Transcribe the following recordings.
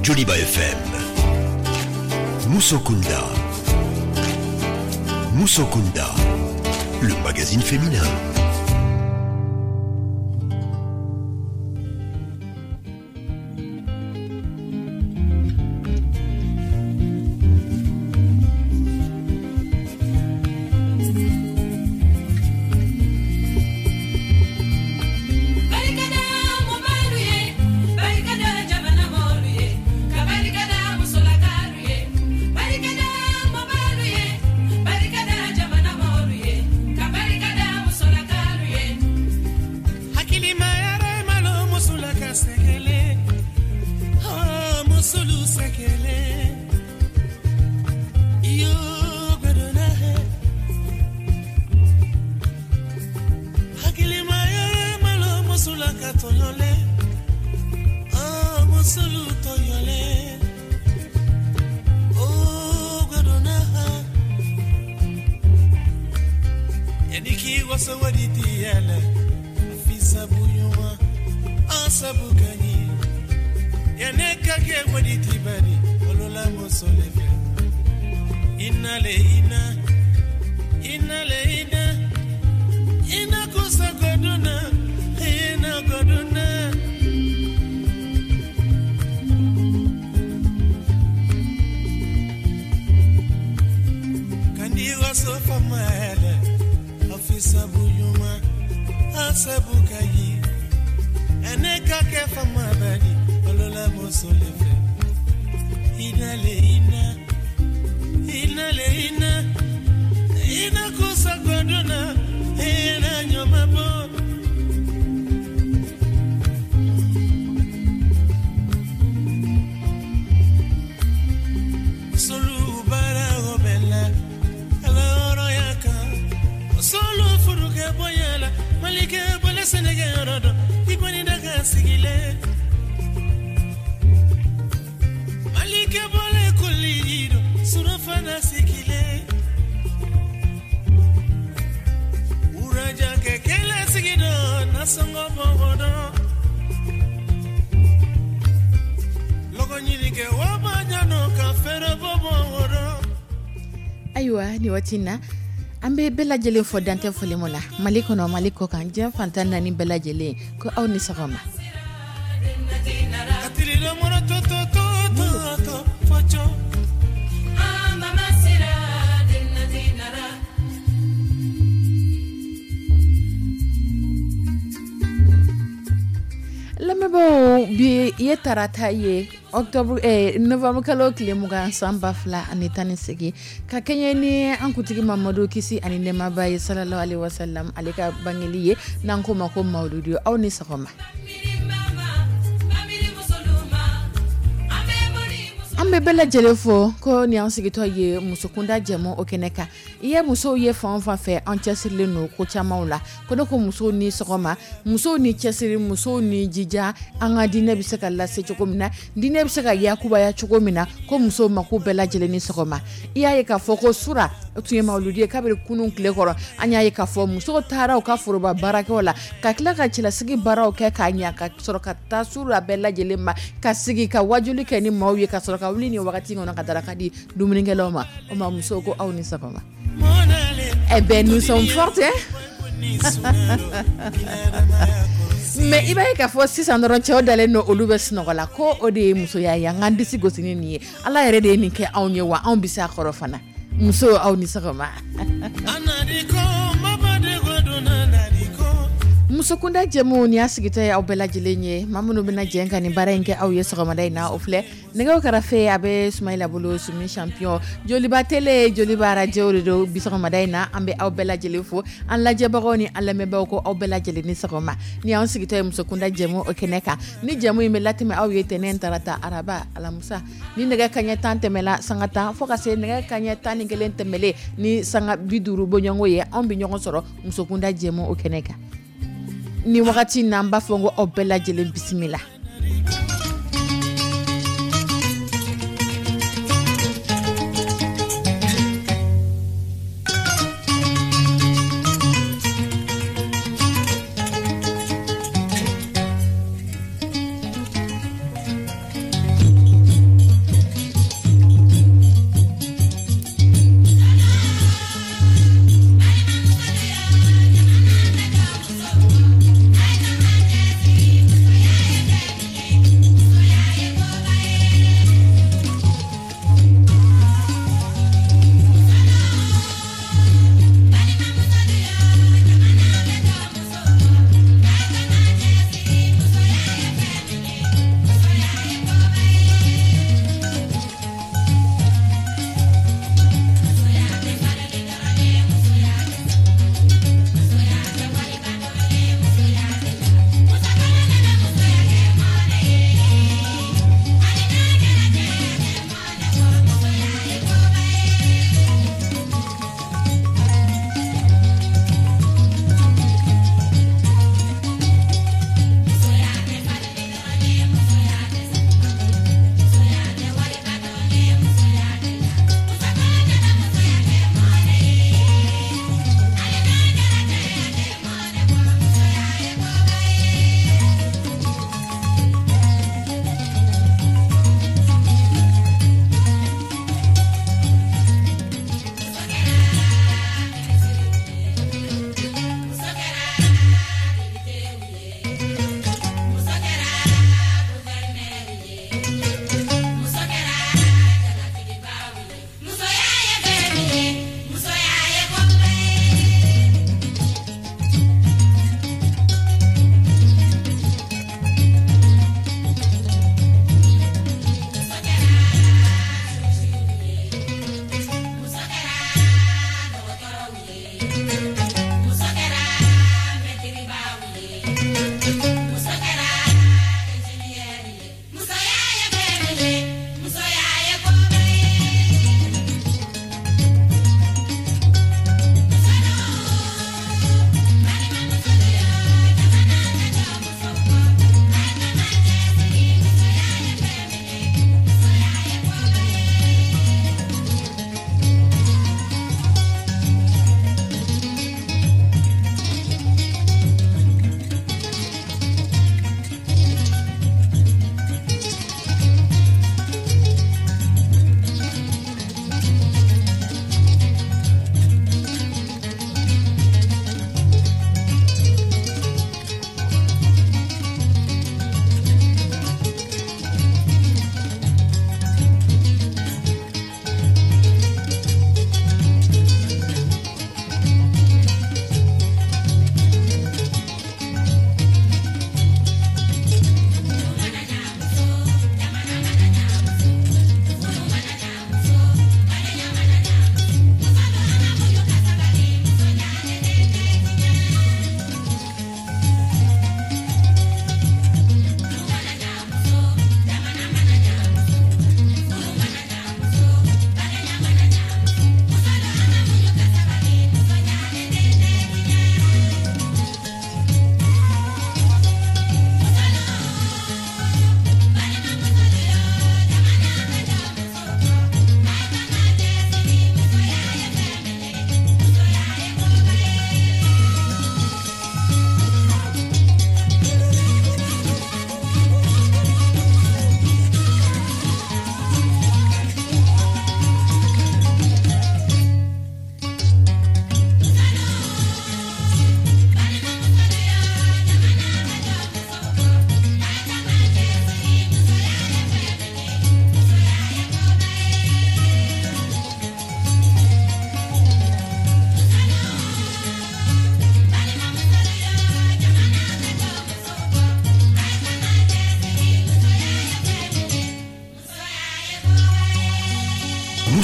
Joliba FM. Moussokunda. Moussokunda, le magazine féminin. Tina ambe bella jele fo dante fo lemola maliko no maliko kan je fantana ni bella jele ko awni sagama lamebo bi yetarata ye octobre novembre kalo kile muga samba fla anitani sigi ka kenye ni ankutigi Mamadou kisi ani nema baye sallallahu alaihi wasallam alika bangeliye nanko mako mawdudu aw ni sakoma ambe bella jelefo ko ni ansigi to ye musukunda jemo okeneka iye muso ye fanfa fe anchesirle no ko chamaula ko ko muso ni sakoma muso ni chesiri muso ni jija anga dine bisaka la se chokomina dine bisaka yakuba ya chokomina ko muso mako bella jele ni sakoma iye ka foko sura tuye mauludi ka be kunun klekoro anya ye ka fo muso tara o ka foroba baraka wala ka kila ka chila sigi barao ka nya ka soroka tasura bella jele ma ka sigi ka wajuli ke ni mawye ka soroka wuli ni wakati ngona kadara kadi dumunenge loma o ma muso ko awni sakoma eh ben nous sommes fortes mais iba ka fo 600 chao dale no olubes no la ko ode muso ya ngandi sigosini ni ala yere de ni ke awnye wa on bisa korofana muso awni sakoma musokunda jemu ni asigita ya obela jilenye mamuno bina jenga ni barenge au yeso ramadai na ofle nega karafe abe Sumaila Bolo sumi champion Joliba tele Joliba radio do biso ramadai na ambe au bela jelefo an la jebaroni an la meba ko au bela jeleni sakoma ni asigita musokunda jemu okeneka ni jemu imelati me au yetenen tarata araba ala musa ni nega kanya tante mela sangata fokase nega kanya tani gelente mele ni sanga biduru bonyongo ye ambi nyongo soro musokunda jemu okeneka ni wakati namba fongo obela jele bismillah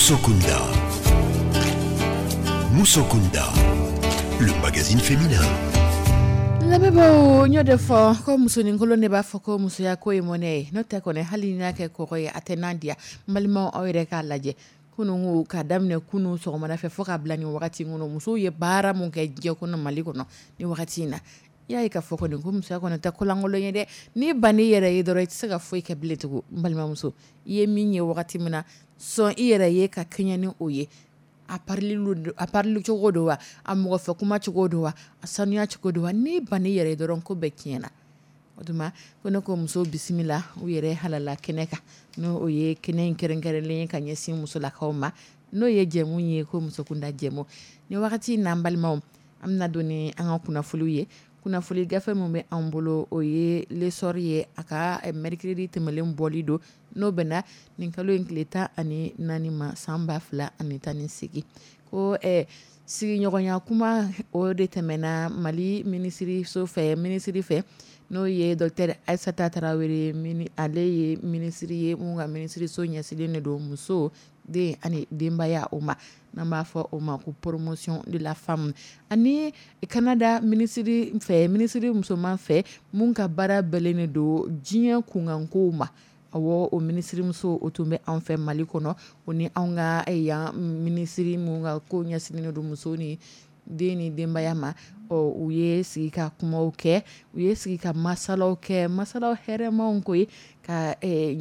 Moussokunda. Moussokunda, le magazine féminin. La bebo nyode fo ko muso ni ngolo ne ba fo ko muso ya ko e money no te ko ne hali na ke ko ya atenandia malimo awere ka laje kunu ngu ka damne kunu so mana fe fo ka blani wakati ngono muso ye bara mun ke je ko no maliko no ni wakati na ya ka fo ko ni muso ko na ta ko langolo yede ni bani yere ye doro tse ka fo ke bletugo malima muso ye minye wakati mina so yere ye ka kenya ni oye a parli cogo wa a mɔgɔ fɛ kuma cogo wa a sanuya cogo wa ni bani yɛrɛ dɔrɔn ko bɛɛ tiɲɛna o tuma ko ne ko muso bisimila u yɛrɛ halala kɛnɛ kan n'o o ye kɛnɛ in kɛrɛnkɛrɛnlen ye ka ɲɛsin musolakaw ma n'o ye jɛmu ye ko musokunda jɛmu ni wagati n'an balimaw an bɛna don ni an ka kunnafoliw ye kunnafoli gafe mun bɛ an bolo o ye lesɔri ye a ka mercredi tɛmɛlen bɔli don n'o bɛna nin kalo in tile 14 ma san 2018 ko sigiɲɔgɔnya kuma o de tɛmɛna Mali minisiriso fɛ minisiri fɛ n'o ye Dr Aissata Traoré ale ye minisiri ye mun ka minisiriso ɲɛsilen de don muso den ani denbaya o ma n'an b'a fɔ o ma ko promotion de la femme ani Canada minisiri fɛ minisiri musoman fɛ mun ka baara bɛlen don diɲɛ kunkankow ma awɔ o minisiri muso o tun bɛ an fɛ Mali kɔnɔ o ni an ka yan minisiri mun ka ko ɲɛsinnen don muso ni den ni denbaya ma u ye sigi ka kumaw kɛ u ye sigi ka masalaw kɛ masalaw hɛrɛmaw ko ye ka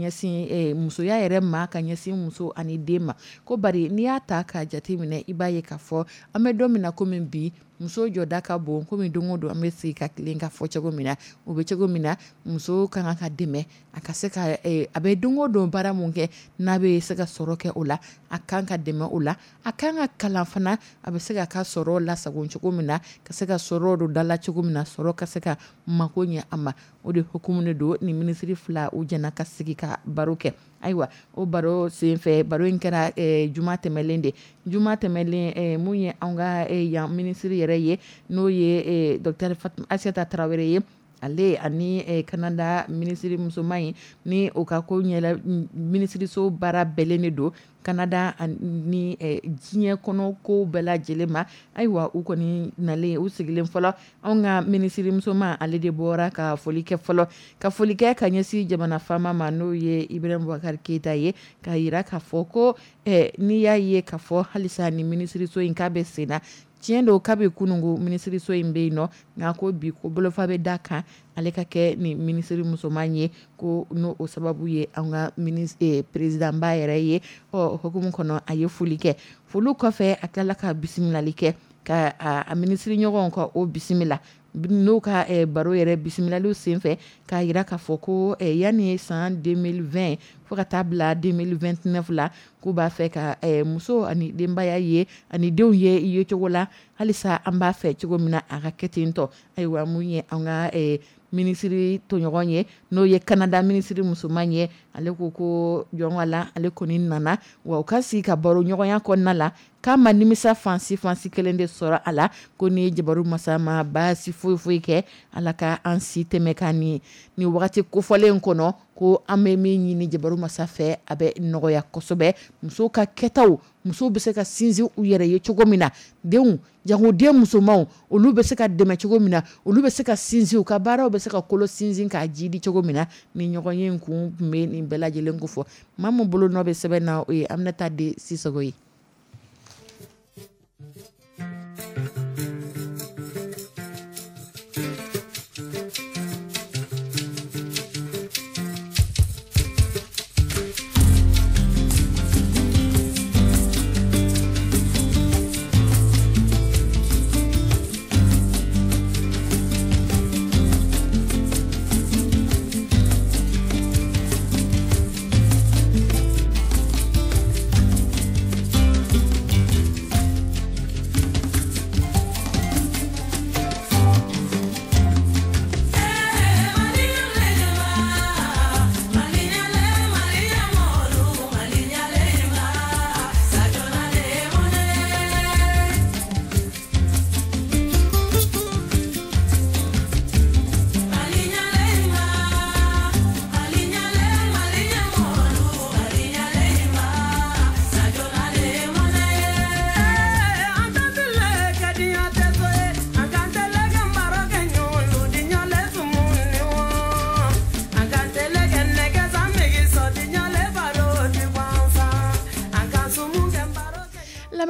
ɲɛsin musoya yɛrɛ ma ka ɲɛsin muso ani den ma ko bari n'i y'a ta k'a jate minɛ i b'a ye k'a fɔ an bɛ don min na komi bi muso jɔda ka bon komi don o don an bɛ sigi ka tilen ka fɔ cogo min na o bɛ cogo min na muso kan ka dɛmɛ a ka se ka a bɛ don o don baara mun kɛ n'a bɛ se ka sɔrɔ kɛ o la a kan ka dɛmɛ o la a kan ka kalan fana a bɛ se ka sɔrɔ lasago cogo min na ka se ka sɔrɔ don dala cogo min na sɔrɔ ka se ka mako ɲɛ a ma o de hukumu de don ni minisiri fila u jɛna ka sigi ka baro kɛ ayiwa o baro senfɛ baro in kɛra juma tɛmɛlen de juma tɛmɛlen mun ye an ka yan minisiri yɛrɛ ye n'o ye Dr Aissata Traoré ye ale ani Canada minisiri musoman ye ni o ka ko ɲɛla minisiriso baara bɛlen de don Canada ni diɲɛ kɔnɔ ko bɛɛ lajɛlen ma ayiwa u kɔni nalen u sigilen fɔlɔ anw ka minisiri musoman ale de bɔra ka foli kɛ fɔlɔ ka foli kɛ ka ɲɛsin jamana faama ma n'o ye Ibrahim Boubacar Keita ye ka yira k'a fɔ ko n'i y'a ye k'a fɔ halisa ni minisiriso in k'a bɛ sen na tiɲɛ don k'a bɛ kunungo minisiriso in bɛ yen nɔ nka ko bi ko bolofa bɛ da kan ale ka kɛ ni minisiri musoman ye ko n'o o sababu ye an ka présidentba yɛrɛ ye hukumu kɔnɔ a ye foli kɛ foli kɔfɛ a tilala ka bisimilali kɛ ka a minisiri ɲɔgɔnw ka o bisimila n'o ka baro yɛrɛ bisimilaliw senfɛ k'a yira k'a fɔ ko yanni san 2020 fo ka taa bila 2029 la k'u b'a fɛ ka muso ani denbaya ye ani denw ye cogo la halisa an b'a fɛ cogo min na a ka kɛ ten tɔ ayiwa mun ye an ka minisiri tɔɲɔgɔn ye n'o ye Canada minisiri musoman ye ale ko jɔn la ale kɔni nana wa u ka sigi ka baro ɲɔgɔnya kɔnɔna la k'a ma nimisa fansi kelen de sɔrɔ a la ko ni jabaru masa ma baasi foyi kɛ ala ka an si tɛmɛ ka ni wagati kofɔlen kɔnɔ ko an bɛ min ɲini jabaru masa fɛ a bɛ nɔgɔya kosɛbɛ musow ka kɛtaw musow bɛ se ka sinsin u yɛrɛ ye cogo min na denw jangoden musomanw olu bɛ se ka dɛmɛ cogo min na olu bɛ se ka sinsin u ka baaraw bɛ se ka kolo sinsin k'a jidi cogo min na ni ɲɔgɔn ye kun bɛ nin bɛɛ lajɛlen ko fɔ maa min bolo nɔ bɛ sɛbɛn na o ye Aminata de Sisogo ye.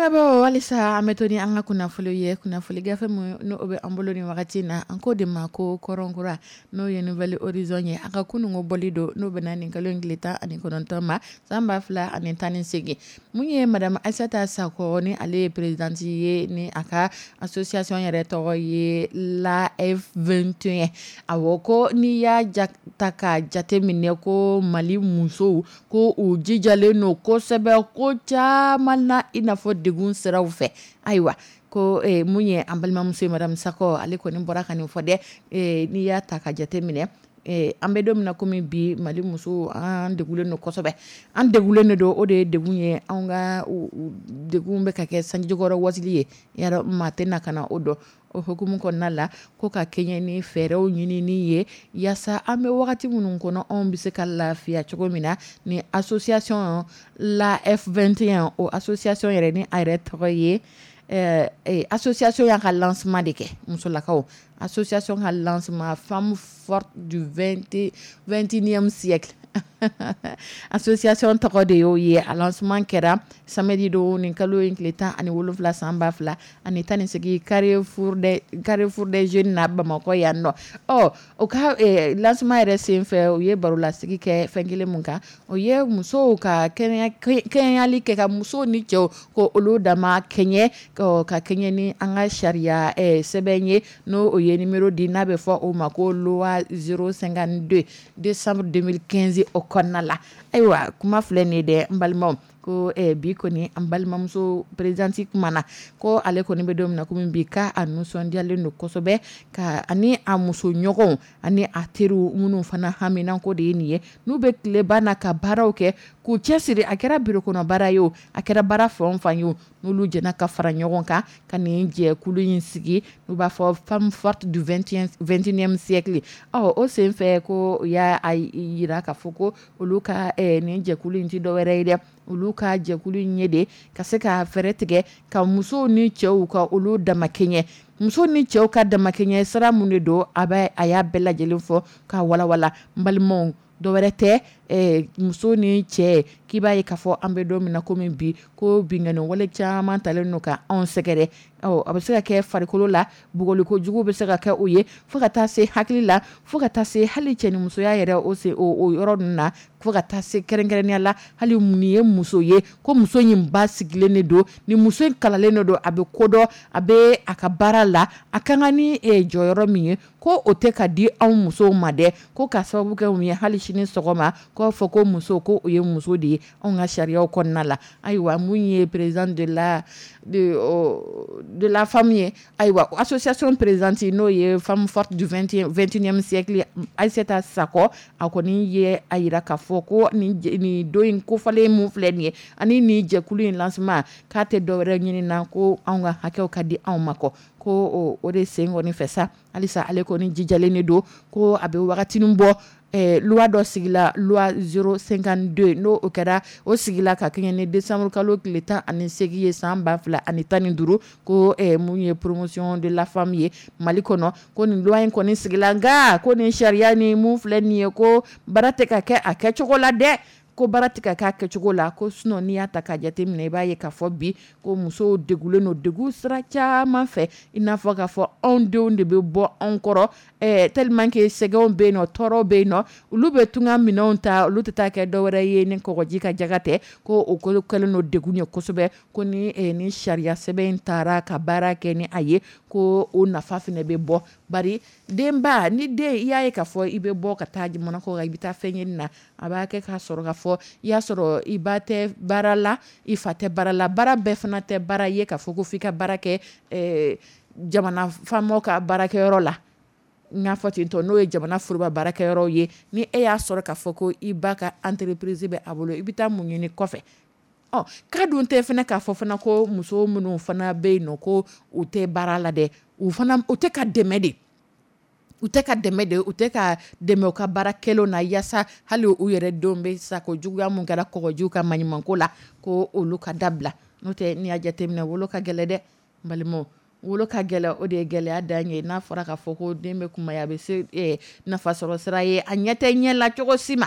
lamɛnbaaw halisa an bɛ to ni an ka kunnafoli ye kunnafoli gafe min n'o bɛ an bolo ni wagati na an ko de ma ko kɔrɔnkura n'o ye Nouvelle Horizon ye a ka kununko bɔli don n'o bɛna nin kalo 19 ma san 2018 mun ye madame Aissata Sako ni ale ye présidente ye ni a ka association yɛrɛ tɔgɔ ye la F21 awɔ ko n'i y'a ta ka jate minɛ ko Mali musow ko u jijalen no kosɛbɛ ko caman na i n'a fɔ degun siraw fɛ ayiwa ko mun ye an balimamuso madame Sako ale kɔni bɔra ka nin fɔ dɛ n'i y'a ta ka jate minɛ an bɛ don min na komi bi Mali muso an degulen no kosɛbɛ an degulen do o de ye degun ye an ka degun bɛ ka kɛ sanjikɔrɔ wasili ye yara maa tɛ na kana o dɔn o hukumu kɔnɔna la ko ka kɛɲɛ ni fɛɛrɛw ɲinini ye yaasa an bɛ wagati minnu kɔnɔ anw bɛ se ka lafiya cogo min na ni association la F21 o association yɛrɛ ni a yɛrɛ tɔgɔ ye association y'a ka lancement de kɛ musolakaw association ka lancement femme forte du 21e siècle association tɔgɔ de y'o ye a lancement kɛra samedi don nin kalo in tile 17 san 2018 Carrefour des jeunes na Bamakɔ yan nɔ o ka lancement yɛrɛ senfɛ o ye barolasigi kɛ fɛn kelen mun kan o ye musow ka kɛɲɛyali kɛ ka musow ni cɛw ko olu dama kɛɲɛ ka kɛɲɛ ni an ka sariya sɛbɛn ye n'o o ye numéro di n'a bɛ fɔ o ma ko loi 052 décembre 2015 o kɔnɔna la ayiwa kuma filɛ nin ye dɛ n balimaw ko bi kɔni an balimamuso présidente kumana ko ale kɔni bɛ don min na komi bi ka a nisɔndiyalen don kosɛbɛ ka ani a muso ɲɔgɔnw ani a teriw minnu fana haminan ko de ye nin ye n'u bɛ tileba na ka baaraw kɛ k'u cɛsiri a kɛra biro kɔnɔ baara ye o a kɛra baara fɛn o fɛn ye o n'olu jɛna ka fara ɲɔgɔn kan ka nin jɛkulu in sigi n'u b'a fɔ femme forte du 21e siècle o senfɛ ko u y'a yira k'a fɔ ko olu ka nin jɛkulu in tɛ dɔwɛrɛ ye dɛ olu ka jɛkulu in ye de ka se ka fɛɛrɛ tigɛ ka musow ni cɛw ka olu dama kɛɲɛ muso ni cɛw ka dama kɛɲɛ sira mun de don a y'a bɛɛ lajɛlen fɔ ka walawala n balimaw dɔwɛrɛ tɛ muso ni cɛ k'i b'a ye k'a fɔ an bɛ don min na komi bi ko bingani wale caman talen no ka anw sɛgɛrɛ a bɛ se ka kɛ farikolo la bugoliko jugu bɛ se ka kɛ o ye fo ka taa se hakili la fo ka taa se hali cɛ ni musoya yɛrɛ o yɔrɔ ninnu na fo ka taa se kɛrɛnkɛrɛnnenya la hali mun ye muso ye ko muso in ba sigilen de don ni muso in kalalen de don a bɛ kodɔn a bɛ a ka baara la a kan ka ni jɔyɔrɔ min ye ko o tɛ ka di anw musow ma dɛ ko ka sababu kɛ mun ye hali sini sɔgɔma k'o fɔ ko muso ko o ye muso de ye anw ka sariyaw kɔnɔna la ayiwa mun ye président de la femme ye ayiwa association présidente n'o ye femme forte du 21e siècle Aissata Sako a kɔni ye a yira k'a fɔ ko nin don in kofalen mun filɛ nin ye ani nin jɛkulu in lancement k'a tɛ dɔwɛrɛ ɲini na ko anw ka hakɛw ka di anw ma kɔ ko o de sen kɔni fɛ sa halisa ale kɔni jijalen de don ko a bɛ wagatinin bɔ loi dɔ sigila loi 052 n'o o kɛra o sigila ka kɛɲɛ ni décembre kalo tile 18 ye san 2015 ko mun ye promotion de la femme ye Mali kɔnɔ ko nin loi in kɔni sigila nka ko nin sariya ni mun filɛ nin ye ko baara tɛ ka kɛ a kɛcogo la dɛ ko baara tɛ ka kɛ a kɛcogo la ko sinon n'i y'a ta ka jate minɛ i b'a ye k'a fɔ bi ko musow degulen no degun sira caman fɛ i n'a fɔ k'a fɔ anw denw de bɛ bɔ anw kɔrɔ tellement que sɛgɛnw bɛ yen nɔ tɔɔrɔw bɛ yen nɔ olu bɛ tunga minɛnw ta olu tɛ taa kɛ dɔwɛrɛ ye ni kɔgɔji ka jaga tɛ ko o kɛlen no degun ye kosɛbɛ ko ni sariya sɛbɛn in taara ka baara kɛ ni a ye ko o nafa fana bɛ bɔ bari denba ni den i y'a ye k'a fɔ i bɛ bɔ ka taa jamana kɔ kan i bɛ taa fɛn ɲini na a b'a kɛ k'a sɔrɔ k'a fɔ i y'a sɔrɔ i ba tɛ baara la i fa tɛ baara la baara bɛɛ fana tɛ baara ye k'a fɔ ko f'i ka baara kɛ jamana faamaw ka baarakɛyɔrɔ la n y'a fɔ ten tɔ n'o ye jamana foroba baarakɛyɔrɔw ye ni e y'a sɔrɔ k'a fɔ ko i ba ka entreprise bɛ a bolo i bɛ taa mun ɲini kɔfɛ k'a dun tɛ fana k'a fɔ fana ko muso minnu fana bɛ yen nɔ ko u tɛ baara la dɛ u tɛ ka dɛmɛ de u tɛ ka dɛmɛ u ka baarakɛlaw na yaasa hali u yɛrɛ denw bɛ sa ko juguya mun kɛra kɔgɔjiw ka maɲumanko la ko olu ka dabila n'o tɛ n'i y'a jateminɛ wolo ka gɛlɛ dɛ n balimaw wolo ka gɛlɛ o de ye gɛlɛya dan ye n'a fɔra k'a fɔ ko den bɛ kumaya a bɛ se nafa sɔrɔ sira ye a ɲɛ tɛ ɲɛ la cogo si ma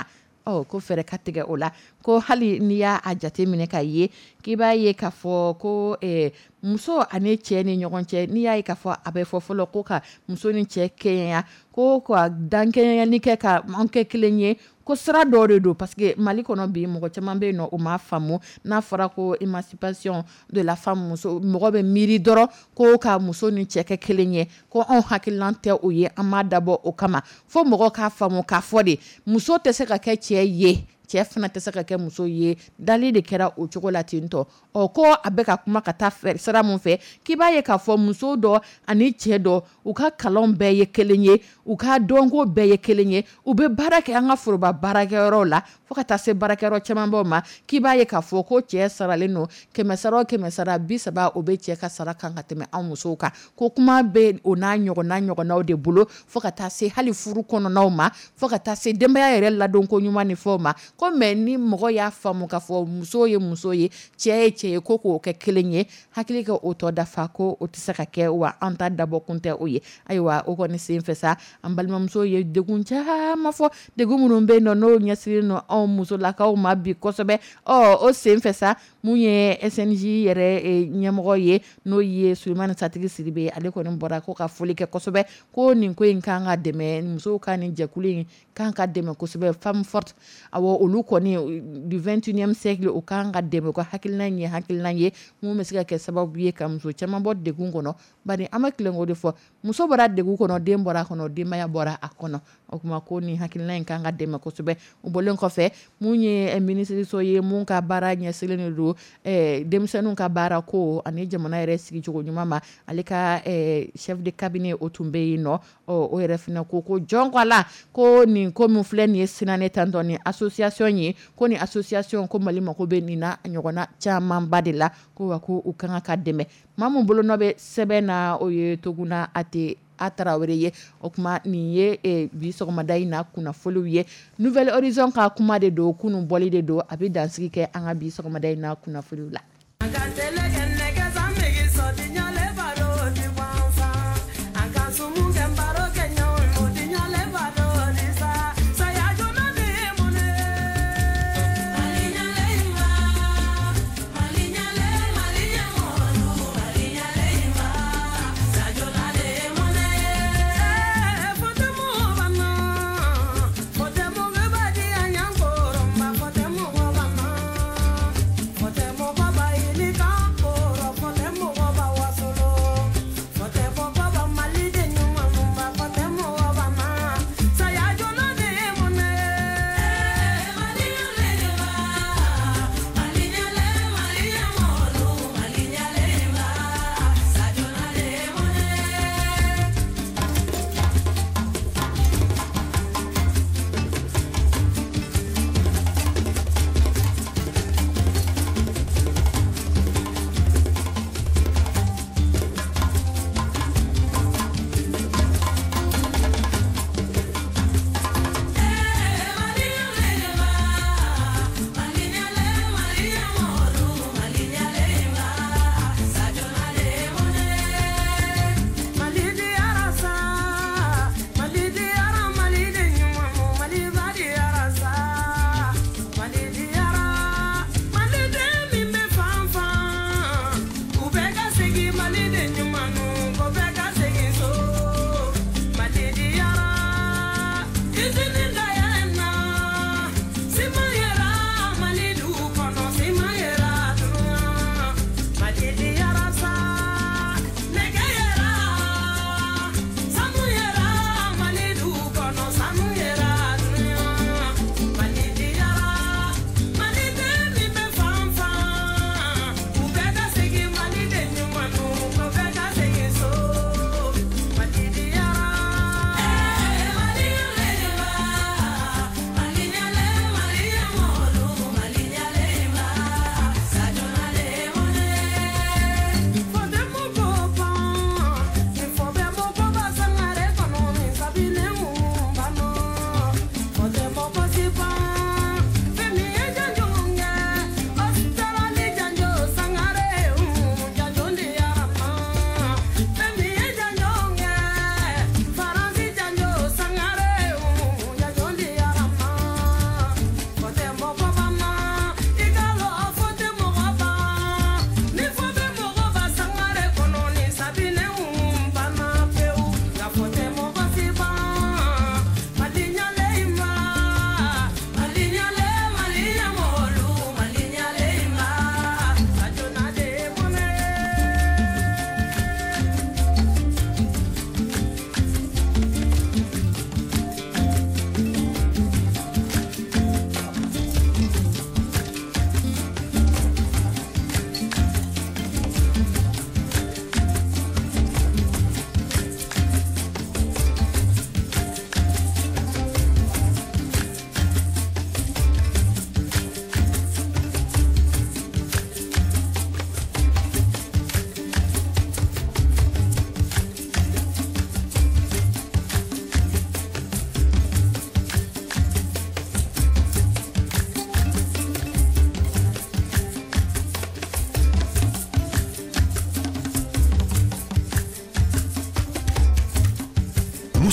ko fɛrɛ ka tigɛ o la ko hali n'i y'a jate minɛ ka ye k'i b'a ye k'a fɔ ko muso ani cɛ ni ɲɔgɔn cɛ n'i y'a ye k'a fɔ a bɛ fɔ fɔlɔ ko ka muso ni cɛ kɛɲɛya ko ka dankɛɲɛni kɛ ka an kɛ kelen ye ko sira dɔw de don parce que Mali kɔnɔ bi mɔgɔ caman bɛ yen nɔ o m'a faamu n'a fɔra ko émancipation de la femme muso mɔgɔ bɛ miiri dɔrɔn ko ka muso ni cɛ kɛ kelen ye ko anw hakililan tɛ o ye an m'a dabɔ o kama fo mɔgɔ k'a faamu k'a fɔ de muso tɛ se ka kɛ cɛ ye cɛ fana tɛ se ka kɛ muso ye dali de kɛra o cogo la ten tɔ ko a bɛ ka kuma ka taa sira mun fɛ k'i b'a ye k'a fɔ muso dɔ ani cɛ dɔ u ka kalan bɛɛ ye kelen ye u ka dɔnko bɛɛ ye kelen ye u bɛ baara kɛ an ka foroba baarakɛyɔrɔ la fo ka taa se baarakɛyɔrɔ camanbaw ma k'i b'a ye k'a fɔ ko cɛ saralen don 100 sara 30 o bɛ cɛ ka sara kan ka tɛmɛ an musow kan ko kuma bɛ o n'a ɲɔgɔnnaw de bolo fo ka taa se hali furu kɔnɔnaw ma fo ka taa se denbaya yɛrɛ ladonko ɲuman ni fɛnw ma ko mɛ ni mɔgɔ y'a faamu k'a fɔ muso ye muso ye cɛ ye cɛ ye ko k'o kɛ kelen ye hakili ka o tɔ dafa ko o tɛ se ka kɛ wa an ta dabɔ kun tɛ o ye ayiwa o kɔni sen fɛ sa an balimamuso ye degun caman fɔ degun minnu bɛ yen nɔ n'o ɲɛsinnen don anw musolakaw ma bi kosɛbɛ o sen fɛ sa mun ye SNJ yɛrɛ ɲɛmɔgɔ ye n'o ye Sulemani Satigi Sidibe ale kɔni bɔra ko ka foli kɛ kosɛbɛ ko nin ko in kan ka dɛmɛ musow ka nin jɛkulu in kan ka dɛmɛ kosɛbɛ femme forte awɔ olu kɔni du 21e siècle o kan ka dɛmɛ ko hakilinan ye mun bɛ se ka kɛ sababu ye ka muso caman bɔ degun kɔnɔ bari an bɛ tilen k'o de fɔ muso bɔra degun kɔnɔ den bɔra a kɔnɔ denbaya bɔra a kɔnɔ o kuma ko nin hakilinan in kan ka dɛmɛ kosɛbɛ o bɔlen kɔfɛ mun ye minisiriso ye mun ka baara ɲɛsinnen don denmisɛnninw ka baara ko ani jamana yɛrɛ sigicogo ɲuman ma ale ka chef de cabinet o tun bɛ yen nɔ o yɛrɛ fana ko jɔn ko a la ko nin ko min filɛ nin ye sinane tantɔ nin association ye ko nin association ko Mali mako bɛ nin na ɲɔgɔnna camanba de la ko wa ko u kan ka dɛmɛ maa min bolo nɔ bɛ sɛbɛn na o ye Toguna a Tarawele ye o kuma nin ye bi sɔgɔmada in na kunnafoliw ye Nouvelle Horizon ka kuma de don kunun bɔli de don a bɛ dansigi kɛ an ka bi sɔgɔmada in na kunnafoliw la.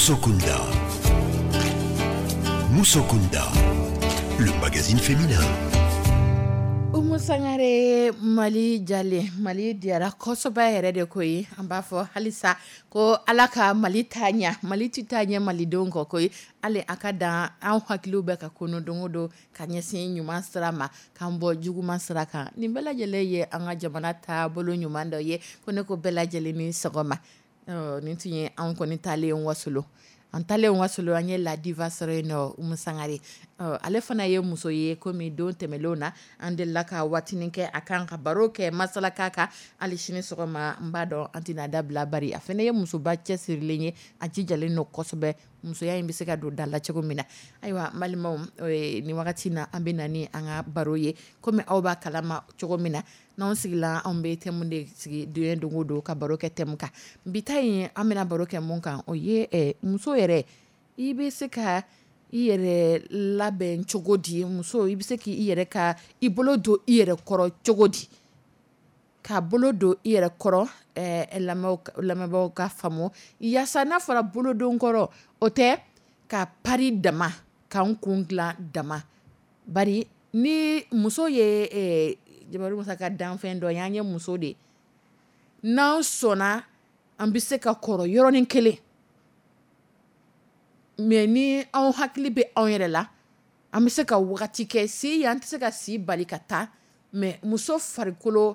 Musokunda. Musokunda, le magazine féminin. Umusangare Mali Jale, Mali diara kosoba yɛrɛ de koyi an b'a fɔ halisa ko ala ka Mali tanya Mali titanya Mali don kɔ koyi ale aka dan an hakiliw bɛ ka kono don o don ka ɲɛsin ɲuman sira ma k'an bɔ juguman sira kan nin bɛɛ lajɛlen ye an ka jamana taabolo ɲuman dɔ ye ko ne ko bɛɛ lajɛlen ni sɔgɔma nin tun ye an kɔni talen wasolo an talen wasolo an ye la diva sɔrɔ yen nɔ Umusangare ale fana ye muso ye komi don tɛmɛlenw na an delila ka waatinin kɛ a kan ka baro kɛ masala k'a kan hali sini sɔgɔma n b'a dɔn an tɛna dabila bari a fana ye musoba cɛsirilen ye a jijalen don kosɛbɛ musoya in bɛ se ka don da la cogo min na ayiwa n balimaw nin wagati na an bɛ na ni an ka baro ye komi aw b'a kalama cogo min na n'anw sigila anw bɛ thème de sigi don o don ka baro kɛ thème kan bi ta in an bɛna baro kɛ mun kan o ye muso yɛrɛ i bɛ se ka i yɛrɛ labɛn cogo di muso i bɛ se k'i yɛrɛ ka i bolo don i yɛrɛ kɔrɔ cogo di k'a bolo don i yɛrɛ kɔrɔ lamɛnbaaw ka faamu yaasa n'a fɔra bolodon kɔrɔ o tɛ ka pari dama k'an kun dilan dama bari ni muso ye Jabaru Musa ka danfɛn dɔ ye an ye muso de n'an sɔnna an bɛ se ka kɔrɔ yɔrɔnin kelen mais ni anw hakili bɛ anw yɛrɛ la an bɛ se ka wagati kɛ si an tɛ se ka si bali ka taa mais muso farikolo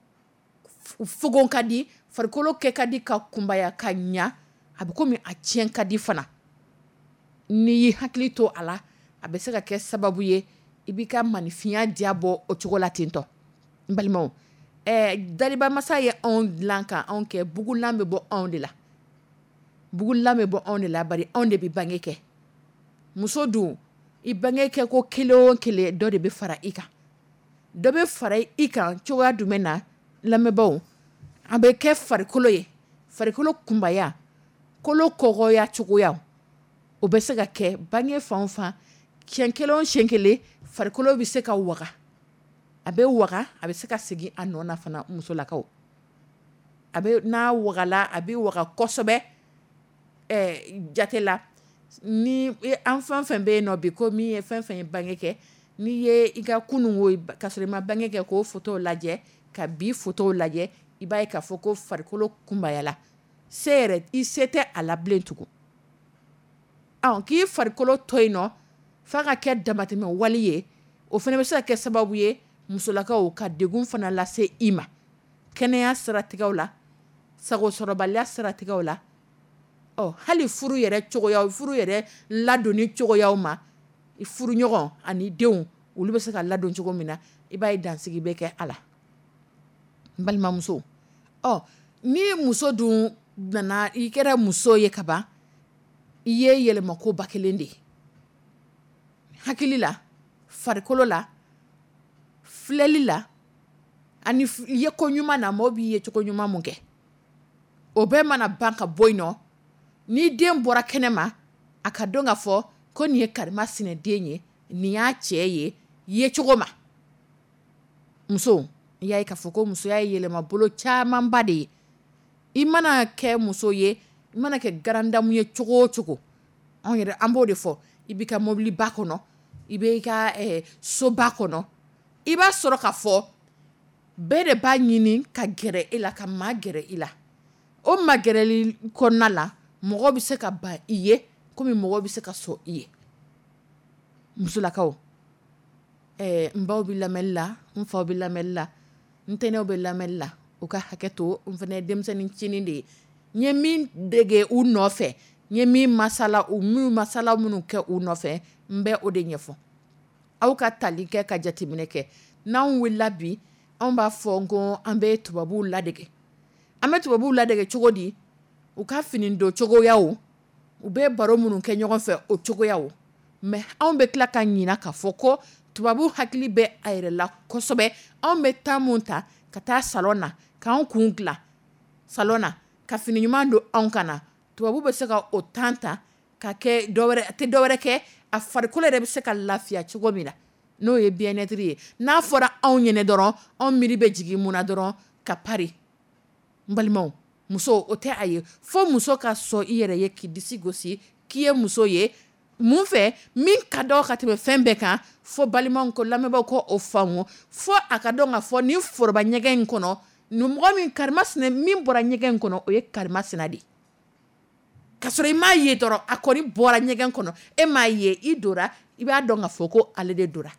fogon ka di farikolo kɛ ka di ka kunbaya ka ɲa a bɛ komi a tiɲɛ ka di fana n'i y'i hakili to a la a bɛ se ka kɛ sababu ye i b'i ka manifinya diya bɔ o cogo la ten tɔ n balimaw dariba masa ye anw dilan ka anw kɛ bugulan bɛ bɔ anw de la bugulan bɛ bɔ anw de la bari anw de bɛ bange kɛ muso dun i bange kɛ ko kelen o kelen dɔ de bɛ fara i kan dɔ bɛ fara i kan cogoya jumɛn na lamɛnbaaw a bɛ kɛ farikolo ye farikolo kunbaya kolo kɔgɔya cogoya o bɛ se ka kɛ bange fan o fan siɲɛ kelen o siɲɛ kelen farikolo bɛ se ka waga a bɛ waga a bɛ se ka segin a nɔ na fana musolakaw a bɛ n'a wagala a bɛ waga kosɛbɛ jate la ni an fɛn fɛn bɛ yen nɔ bi ko min ye fɛn fɛn ye bange kɛ n'i ye i ka kunun wo ka sɔrɔ i ma bange kɛ k'o fotow lajɛ ka bi fotow lajɛ i b'a ye k'a fɔ ko farikolo kunbayala se yɛrɛ i se tɛ a la bilen tugun k'i farikolo to yen nɔ f'a ka kɛ damatɛmɛ wali ye o fana bɛ se ka kɛ sababu ye musolakaw ka degun fana lase i ma kɛnɛya siratigɛw la sagosɔrɔbaliya siratigɛw la hali furu yɛrɛ cogoyaw furu yɛrɛ ladonni cogoyaw ma furu ɲɔgɔn ani denw olu bɛ se ka ladon cogo min na i b'a ye dansigi bɛ kɛ a la n balimamuso ni muso dun nana i kɛra muso ye ka ban i ye yɛlɛmakoba kelen de ye hakili la farikolo la filɛli la ani ye ko ɲuman na mɔgɔ b'i ye cogo ɲuman mun kɛ o bɛɛ mana ban ka bɔ yen nɔ ni den bɔra kɛnɛ ma a ka dɔn ka fɔ ko nin ye karima sinɛden ye nin y'a cɛ ye ye cogo ma muso i y'a ye k'a fɔ ko musoya ye yɛlɛmabolo camanba de ye i mana kɛ muso ye i mana kɛ garandamu ye cogo o cogo an b'o de fɔ i b'i ka mobiliba kɔnɔ i bɛ i ka soba kɔnɔ i b'a sɔrɔ k'a fɔ bɛɛ de b'a ɲini ka gɛrɛ i la ka maa gɛrɛ i la o magɛrɛli kɔnɔna la mɔgɔ bɛ se ka ban i ye komi mɔgɔ bɛ se ka sɔn i ye musolakaw n baw bɛ lamɛnni la n faw bɛ lamɛnni la n tɛnɛnw bɛ lamɛnni la u ka hakɛ to n fana ye denmisɛnnin cinin de ye n ye min dege u nɔfɛ n ye min masala minnu kɛ u nɔfɛ n bɛ o de ɲɛfɔ aw ka tali kɛ ka jateminɛ kɛ n'anw wulila bi anw b'a fɔ ko an bɛ tubabuw ladege an bɛ tubabuw ladege cogo di u ka fini don cogoyaw u bɛ baro minnu kɛ ɲɔgɔn fɛ o cogoyaw mais anw bɛ tila ka ɲina k'a fɔ ko tubabuw hakili bɛ a yɛrɛ la kosɛbɛ anw bɛ taa mun ta ka taa salon na k'anw kun dilan salon na ka fini ɲuman don anw kan na tubabu bɛ se ka o temps ta ka kɛ a tɛ dɔwɛrɛ kɛ a farikolo yɛrɛ bɛ se ka lafiya cogo min na n'o ye bien-être ye n'a fɔra anw ɲɛnɛ dɔrɔn anw miiri bɛ jigin mun na dɔrɔn ka pari n balimaw muso o tɛ a ye fo muso ka sɔn i yɛrɛ ye k'i disi gosi k'i ye muso ye mun fɛ min ka dɔn ka tɛmɛ fɛn bɛɛ kan fo balimaw ko lamɛnbaaw ko o faamu fo a ka dɔn ka fɔ ni foroba ɲɛgɛn in kɔnɔ mɔgɔ min karimasina min bɔra ɲɛgɛn in kɔnɔ o ye karimasina de ka sɔrɔ i m'a ye dɔrɔn a kɔni bɔra ɲɛgɛn kɔnɔ e m'a ye i dora i b'a dɔn ka fɔ ko ale de dora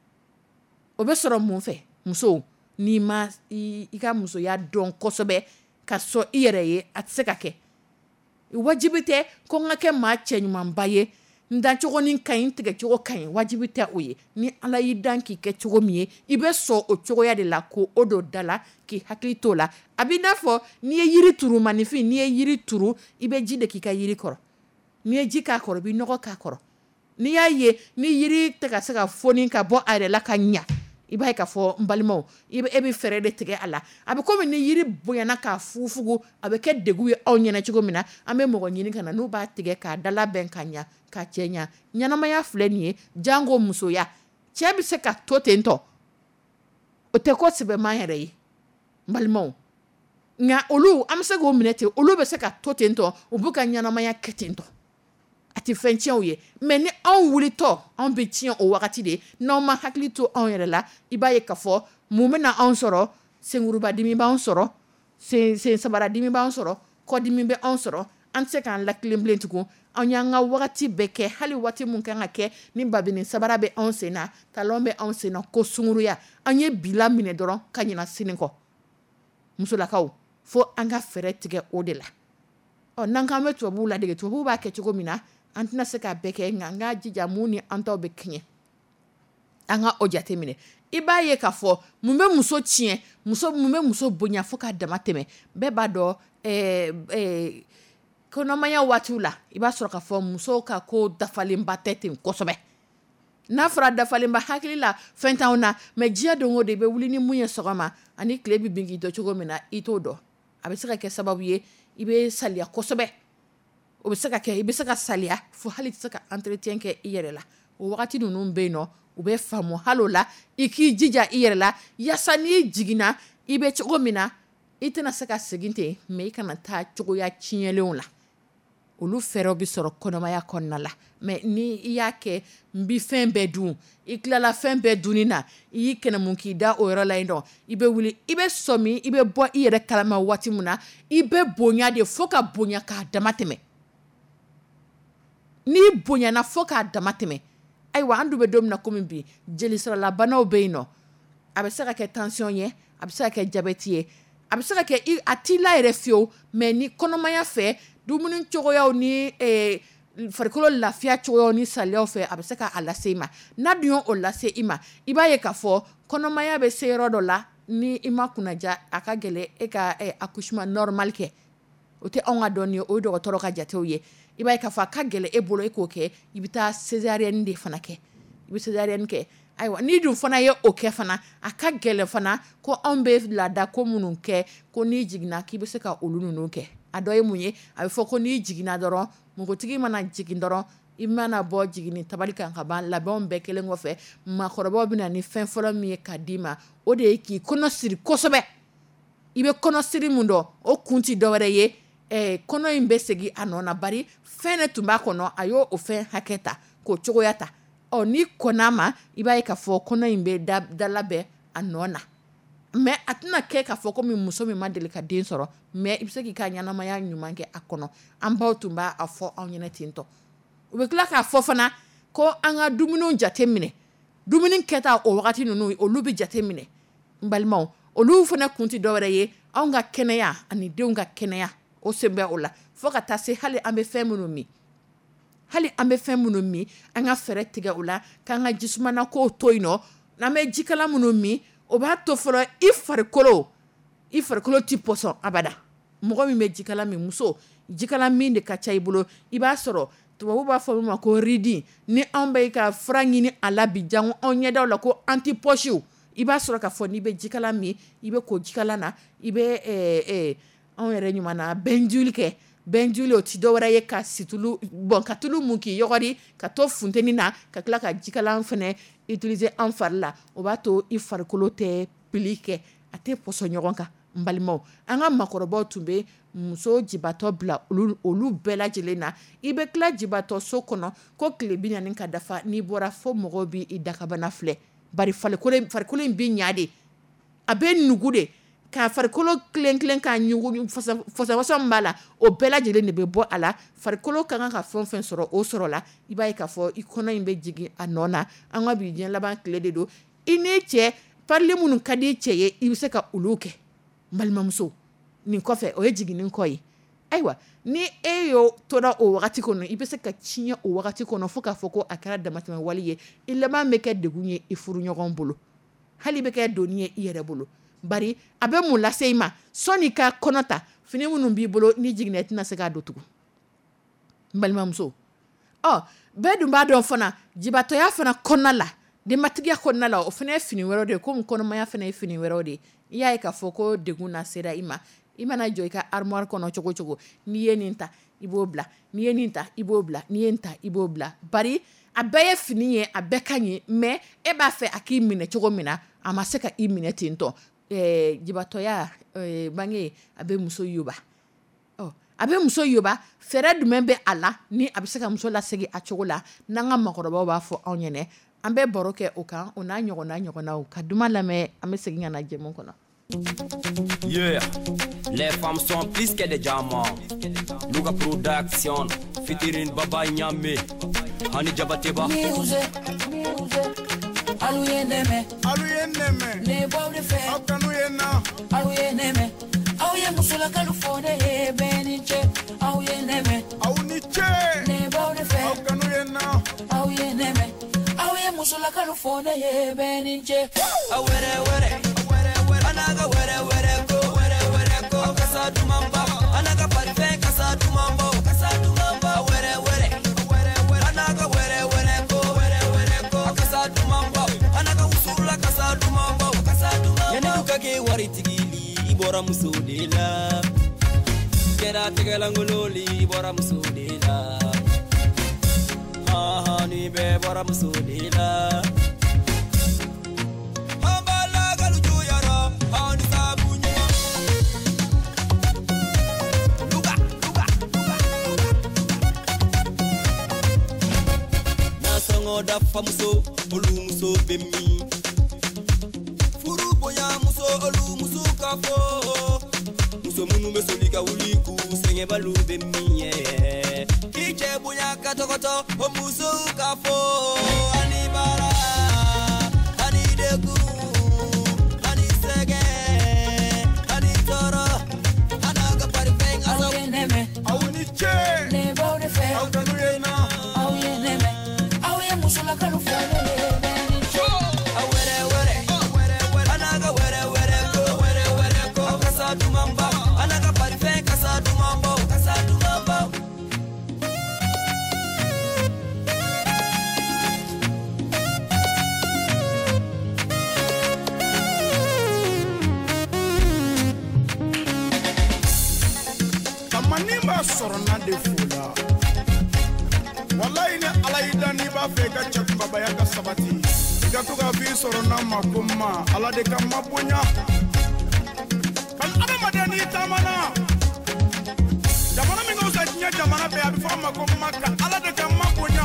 o bɛ sɔrɔ mun fɛ muso n'i ma i ka musoya dɔn kosɛbɛ ka sɔn i yɛrɛ ye a tɛ se ka kɛ wajibi tɛ ko n ka kɛ maa cɛ ɲumanba ye n dancogo ni ka ɲi n tigɛcogo ka ɲi wajibi tɛ o ye ni ala y'i dan k'i kɛ cogo min ye i bɛ sɔn o cogoya de la ko o don da la k'i hakili t'o la a b'i n'a fɔ n'i ye yiri turu manifin n'i ye yiri turu i bɛ ji de k'i ka yiri kɔrɔ n'i ye ji k'a kɔrɔ i bɛ nɔgɔ k'a kɔrɔ n'i y'a ye ni yiri tɛ ka se ka foni ka bɔ a yɛrɛ la ka ɲa i b'a ye k'a fɔ n balimaw e bɛ fɛɛrɛ de tigɛ a la a bɛ komi ni yiri bonyana k'a fugufugu a bɛ kɛ degun ye aw ɲɛna cogo min na an bɛ mɔgɔ ɲini ka na n'u b'a tigɛ k'a dalabɛn ka ɲa ka cɛ ɲa ɲɛnamaya filɛ nin ye jango musoya cɛ bɛ se ka to ten tɔ o tɛ ko sɛbɛman yɛrɛ ye n balimaw nka olu an bɛ se k'o minɛ ten olu bɛ se ka to ten tɔ u b'u ka ɲɛnamaya kɛ ten tɔ a tɛ fɛn tiɲɛw ye mɛ ni anw wulitɔ anw bɛ tiɲɛ o wagati de n'anw ma hakili to anw yɛrɛ la i b'a ye k'a fɔ mun bɛna anw sɔrɔ senkurubadimi b'anw sɔrɔ sen sabaradimi b'anw sɔrɔ kɔdimi bɛ anw sɔrɔ an tɛ se k'an lakilen bilen tugun an y'an ka wagati bɛɛ kɛ hali waati mun kan ka kɛ ni babini sabara bɛ anw sen na talon bɛ anw sen na ko sunkuruya an ye bila minɛ dɔrɔn ka ɲina sini kɔ musolakaw fo an ka fɛɛrɛ tigɛ o de la n'an k'an bɛ tubabuw ladege tubabuw b'a kɛ cogo min na an tɛna se k'a bɛɛ kɛ nka an k'a jija mun ni an taw bɛ kɛɲɛ an ka o jate minɛ i b'a ye k'a fɔ mun bɛ muso tiɲɛ mun bɛ muso bonya fo k'a dama tɛmɛ bɛɛ b'a dɔn kɔnɔmaya waatiw la i b'a sɔrɔ k'a fɔ musow ka ko dafalenba tɛ ten kosɛbɛ n'a fɔra dafalenba hakili la fɛn t'anw na mɛ diɲɛ don o don i bɛ wuli ni mun ye sɔgɔma ani tile bɛ bin k'i dɔn cogo min na i t'o dɔn a bɛ se ka kɛ sababu ye i bɛ saliya kosɛbɛ o bɛ se ka kɛ i bɛ se ka saliya fo hali tɛ se ka entretien kɛ i yɛrɛ la o wagati ninnu bɛ yen nɔ u bɛ faamu hali o la i k'i jija i yɛrɛ la yaasa n'i jiginna i bɛ cogo min na i tɛna se ka segin ten mɛ i kana taa cogoya tiɲɛlenw la olu fɛɛrɛw bɛ sɔrɔ kɔnɔmaya kɔnɔna la mɛ ni i y'a kɛ n bi fɛn bɛɛ dun i tilala fɛn bɛɛ dunni na i y'i kɛnɛmun k'i da o yɔrɔ la yen nɔ i bɛ wuli i bɛ sɔmi i bɛ bɔ i yɛrɛ kalama waati min na i bɛ bonya de fo ka bonya k'a dama tɛmɛ n'i bonyana fo k'a dama tɛmɛ ayiwa an dun bɛ don min na komi bi jelisiralabanaw bɛ yen nɔ a bɛ se ka kɛ tension ye a bɛ se ka kɛ jabɛti ye a bɛ se ka kɛ a t'i la yɛrɛ fiyewu mɛ ni kɔnɔmaya fɛ dumuni cogoyaw ni farikolo lafiya cogoyaw ni saliyaw fɛ a bɛ se k'a lase i ma n'a dun y'o lase i ma i b'a ye k'a fɔ kɔnɔmaya bɛ se yɔrɔ dɔ la ni i ma kunnaja a ka gɛlɛn e ka accouchement normal kɛ o tɛ anw ka dɔnni ye o ye dɔgɔtɔrɔ ka jatew ye i b'a ye k'a fɔ a ka gɛlɛn e bolo e k'o kɛ i bɛ taa césarienne de fana kɛ i bɛ césarienne kɛ ayiwa n'i dun fana ye o kɛ fana a ka gɛlɛn fana ko anw bɛ laada ko minnu kɛ ko n'i jiginna k'i bɛ se ka olu ninnu kɛ a dɔ ye mun ye a bɛ fɔ ko n'i jiginna dɔrɔn npogotigi mana jigin dɔrɔn i mana bɔ jiginni tabali kan ka ban labɛnw bɛɛ kelen kɔfɛ maakɔrɔbaw bɛ na ni fɛn fɔlɔ min ye k'a d'i ma o de ye k'i kɔnɔ siri kosɛbɛ i bɛ kɔnɔ siri mun dɔn o kun tɛ dɔwɛrɛ ye kɔnɔ in bɛ segin a nɔ na bari fɛn de tun b'a kɔnɔ a y'o fɛn hakɛ ta k'o cogoya ta n'i kɔnna ma i b'a ye k'a fɔ kɔnɔ in bɛ dalabɛn a nɔ na mɛ a tɛna kɛ k'a fɔ komi muso min ma deli ka den sɔrɔ mɛ i bɛ se k'i ka ɲɛnamaya ɲuman kɛ a kɔnɔ an baw tun b'a fɔ anw ɲɛna ten tɔ u bɛ tila k'a fɔ fana ko an ka dumuniw jate minɛ dumuni kɛta o wagati ninnu olu bɛ jate minɛ n balimaw olu fana kun tɛ dɔwɛrɛ ye anw ka kɛnɛya ani denw ka kɛnɛya o sen bɛ o la fo ka taa se hali an bɛ fɛn minnu min an ka fɛɛrɛ tigɛ o la k'an ka jisumana kow to yen nɔ n'an bɛ jikalan minnu min o b'a to fɔlɔ i farikolo tɛ pɔsɔn abada mɔgɔ min bɛ jikalan min muso jikalan min de ka ca i bolo i b'a sɔrɔ tubabu b'a fɔ min ma ko ridi ni anw bɛ ka fura ɲini a la bi jango anw ɲɛdaw la ko antipɔsiw i b'a sɔrɔ k'a fɔ n'i bɛ jikalan min i bɛ ko jikalan na i bɛ anw yɛrɛ ɲuman na bɛnjuli kɛ bɛnjuli o tɛ dɔwɛrɛ ye ka situlu ka tulu mun k'i yɔgɔri ka to funteni na ka tila ka jikalan fana utiliser an fari la o b'a to i farikolo tɛ pili kɛ a tɛ pɔsɔn ɲɔgɔn kan mbalimaw an ka makɔrɔbaw tun bɛ muso jibatɔ bila olu bɛɛ lajɛlen na i bɛ tila jibatɔ so kɔnɔ ko tile 40 ka dafa n'i bɔra fo mɔgɔw b'i dakabana filɛ bari farikolo in bɛ ɲa de a bɛ nugu de ka farikolo kelen ka ɲugu fasa min b'a la o bɛɛ lajɛlen de bɛ bɔ a la farikolo ka kan ka fɛn fɛn sɔrɔ o sɔrɔ la i b'a ye k'a fɔ i kɔnɔ in bɛ jigin a nɔ na an ka bi diɲɛ laban tile de don i n'i cɛ parili minnu ka di cɛ ye i bɛ se ka olu kɛ balimamuso nin kɔfɛ o ye jiginni kɔ ye ayiwa ni e y'o tora o wagati kɔnɔ i bɛ se ka tiɲɛ o wagati kɔnɔ fo k'a fɔ ko a kɛra damatɛmɛ wali ye i laban bɛ kɛ degun ye i furuɲɔgɔn bolo hali bɛ kɛ doni ye i yɛrɛ bolo bari a bɛ mun lase i ma sɔnni ka kɔnɔ ta fini minnu b'i bolo ni jiginna i tɛna se k'a don tugun balimamuso bɛɛ dun b'a dɔn fana jibatɔya fana kɔnɔna la denbatigiya kɔnɔna la o fana ye fini wɛrɛw de ye komi kɔnɔmaya fana ye fini wɛrɛw de ye i y'a ye k'a fɔ ko degun na sera i ma i mana jɔ i ka armoire kɔnɔ cogo cogo n'i ye nin ta i b'o bila n'i ye nin ta i b'o bila n'i ye nin ta i b'o bila bari a bɛɛ ye fini ye a bɛɛ ka ɲi mais e b'a fɛ a k'i minɛ cogo min na a ma se ka i minɛ ten tɔ jibatɔya bange a bɛ muso yoba a bɛ muso yoba fɛɛrɛ jumɛn bɛ a la ni a bɛ se ka muso lasegin a cogo la n'an ka makɔrɔbaw b'a fɔ anw ɲɛna an bɛ baro kɛ o kan o n'a ɲɔgɔnnaw ka duman lamɛn an bɛ segin ka na jɛmu kɔnɔ. Yeah, les femmes sont plus que des diamants. Luga production, fitirin baba nyame, hani jabateba. Aluyendeme, ne bawde fe, akanuyena, aluyendeme, awye musula kalufone beniche, awyeneme, awniche, ne bawde fe, akanuyena, awyeneme, awye musula kalufone beniche, awere, anaga were go, kasa dumamba, anaga parfe kasa dumamba, were, anaga were go, kasa dumamba. Yani kage wari tigili ibora musudela kera tegalangololi ibora musudela ni be bora musudela ambala galuju yara ani sabunya luga na songo da famuso olu muso bemi olu musu kafo muso munu mesolika uliku senge balu bemiye kiche bunya katokoto o musu kafo anibara anidegu anisege anitoro anaga parifeng aso yeneme awuniche ne bawde fe awkanuyena awyeneme awye musula kalufane sorona de fula wallahi ne alaida ni ba fe ka chak baba ya ka sabati ga to ga fi sorona makuma ala de ka mabunya kan adama de ni tamana jamana mi ngoza nya jamana be abi fa makuma ka ala de ka mabunya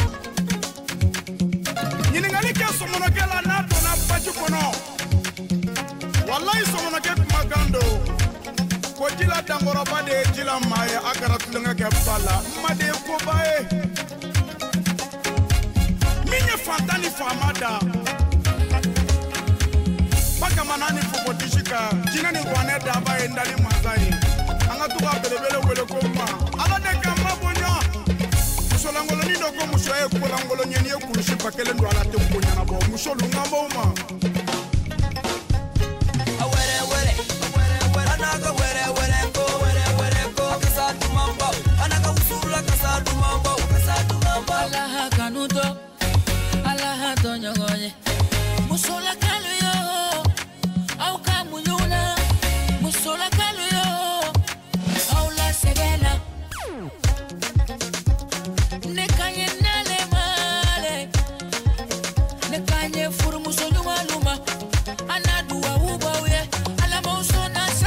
nyini ngali ke somono ke la na to na pachu kono wallahi somono ke magando ko jila dangoro bade jila maya agara tulunga ke bala made ko bae minye fantani famada baka manani fuko dishika jina ni kwane daba endali mazai anga tuwa belebele wele ko ma ala de kama bonya musolangolo ni doko musoe kulangolo nyeni e kulushi pakele ndo ala te bonya na bo musolunga mboma anaga were go kasa dumamba anaga usula kasa dumamba Allah kanuto Allah tonyogonye musola kaluyo au kamunyuna musola kaluyo au la segena nekanye nale male nekanye furu musonyu maluma anadua ubawe ala mausona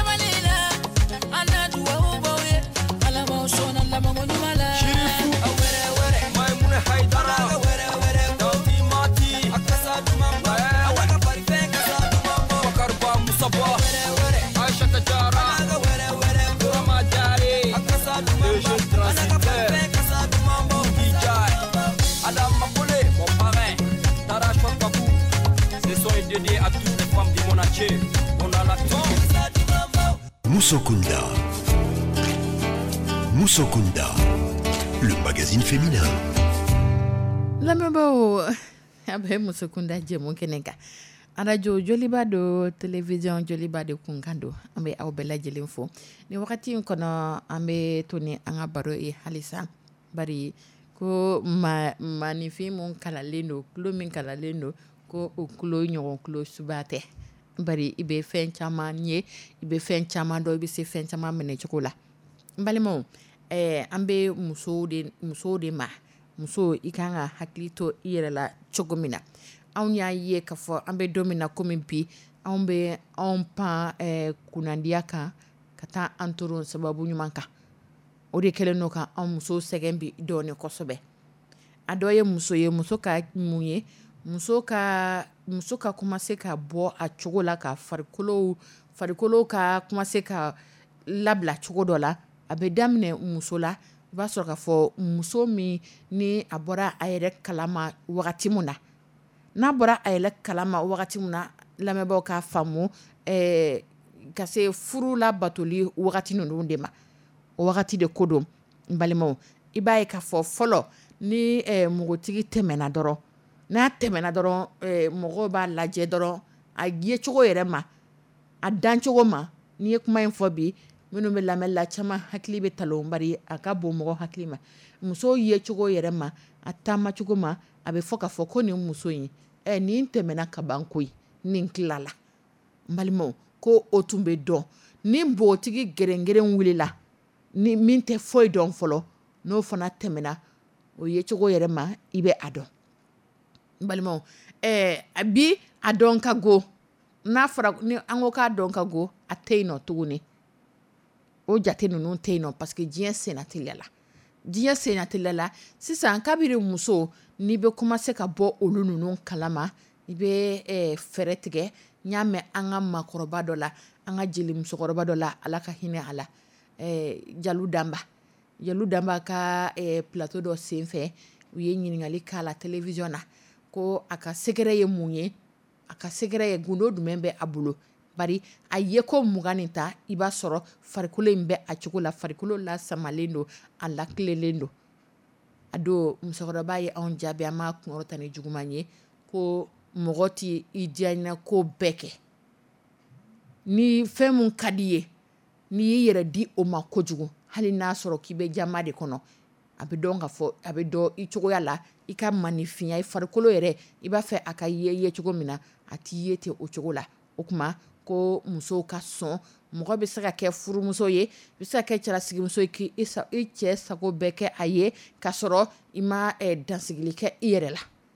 dédié à toutes les femmes du Monaché. On a la Moussokunda. Moussokunda, le magazine féminin. La membo abe Moussokunda jemo kenenka. Radio Joliba do télévision Joliba de Kunkando ambe awbela jelinfo ni wakati kono ambe toni anga baro e halisa bari ko manifi mon kala lendo klo min kala lendo ko o klo nyon klo subate bari ibe fen chama nye ibe fen chama do ibe se fen chama mene chokola mbalimo ambe muso de ma muso ikanga haklito irela chogomina awnya ye kafo ambe domina komimpi ambe onpa kunandiaka kata anturu sababu nyumanka odi kele noka muso segembi doni kosobe adoye muso ka munye muso ka commencer ka bo a chogola ka farikolo ka commencer ka labla chogodola abe damne muso la ba so ka fo muso mi ni abora ayere kalama wakati muna na bora ayele kalama wakati muna lamebo ka famu ka se furu la batoli wakati nunu de ma wakati de kodo mbalimo ibaye ka fo folo ni mugotigi temena doro na temena doro mugo ba laje doro a giye chogo yere ma a dan chogo ma ni kuma info bi minu be lamela chama hakli be talo mbari aka bo mugo hakli ma muso ye chogo yere ma atama chogo ma abe foka foko ni muso yin ni temena kabankoi ni klala mbalimo ko otumbe don ni mbotigi gerengeren wulila ni minte foi don folo no fana temena o ye chogo yere ma ibe adon mbalimo abi adon ka go na fara ni ango ka don ka go ateino tuguni o jate nunu teino parce que dien senatilela sisan kabiri muso ni be commencer ka bo olu nunu kalama ibe fere tige nyame anga makoroba dola anga jeli musokoroba dola ala ka hine ala jalu damba ka plateau do senfe uye nyiningali kala television na ko aka segere ye munye aka segere ye gundo dumembe abulo bari ayeko muganita iba soro farikolo imbe achukula farikolo la samalendo ala klelendo ado musokoroba ye on jabe ama kunorota ni jugumanye ko mogoti idiana ko beke ni femu kadiye ni yere di o ma kojugu hali na soro kibe jama de kono abidon ga fo abido ichogo yala ika manifinya ifarikolo yere iba fe aka ye chogo mina ati yete o chogo la okuma ko muso ka son mogo be se ka ke furu muso ye be se ka ke chala sigi muso ki isa che sago beke aye ka soro ima dansigili ke iyere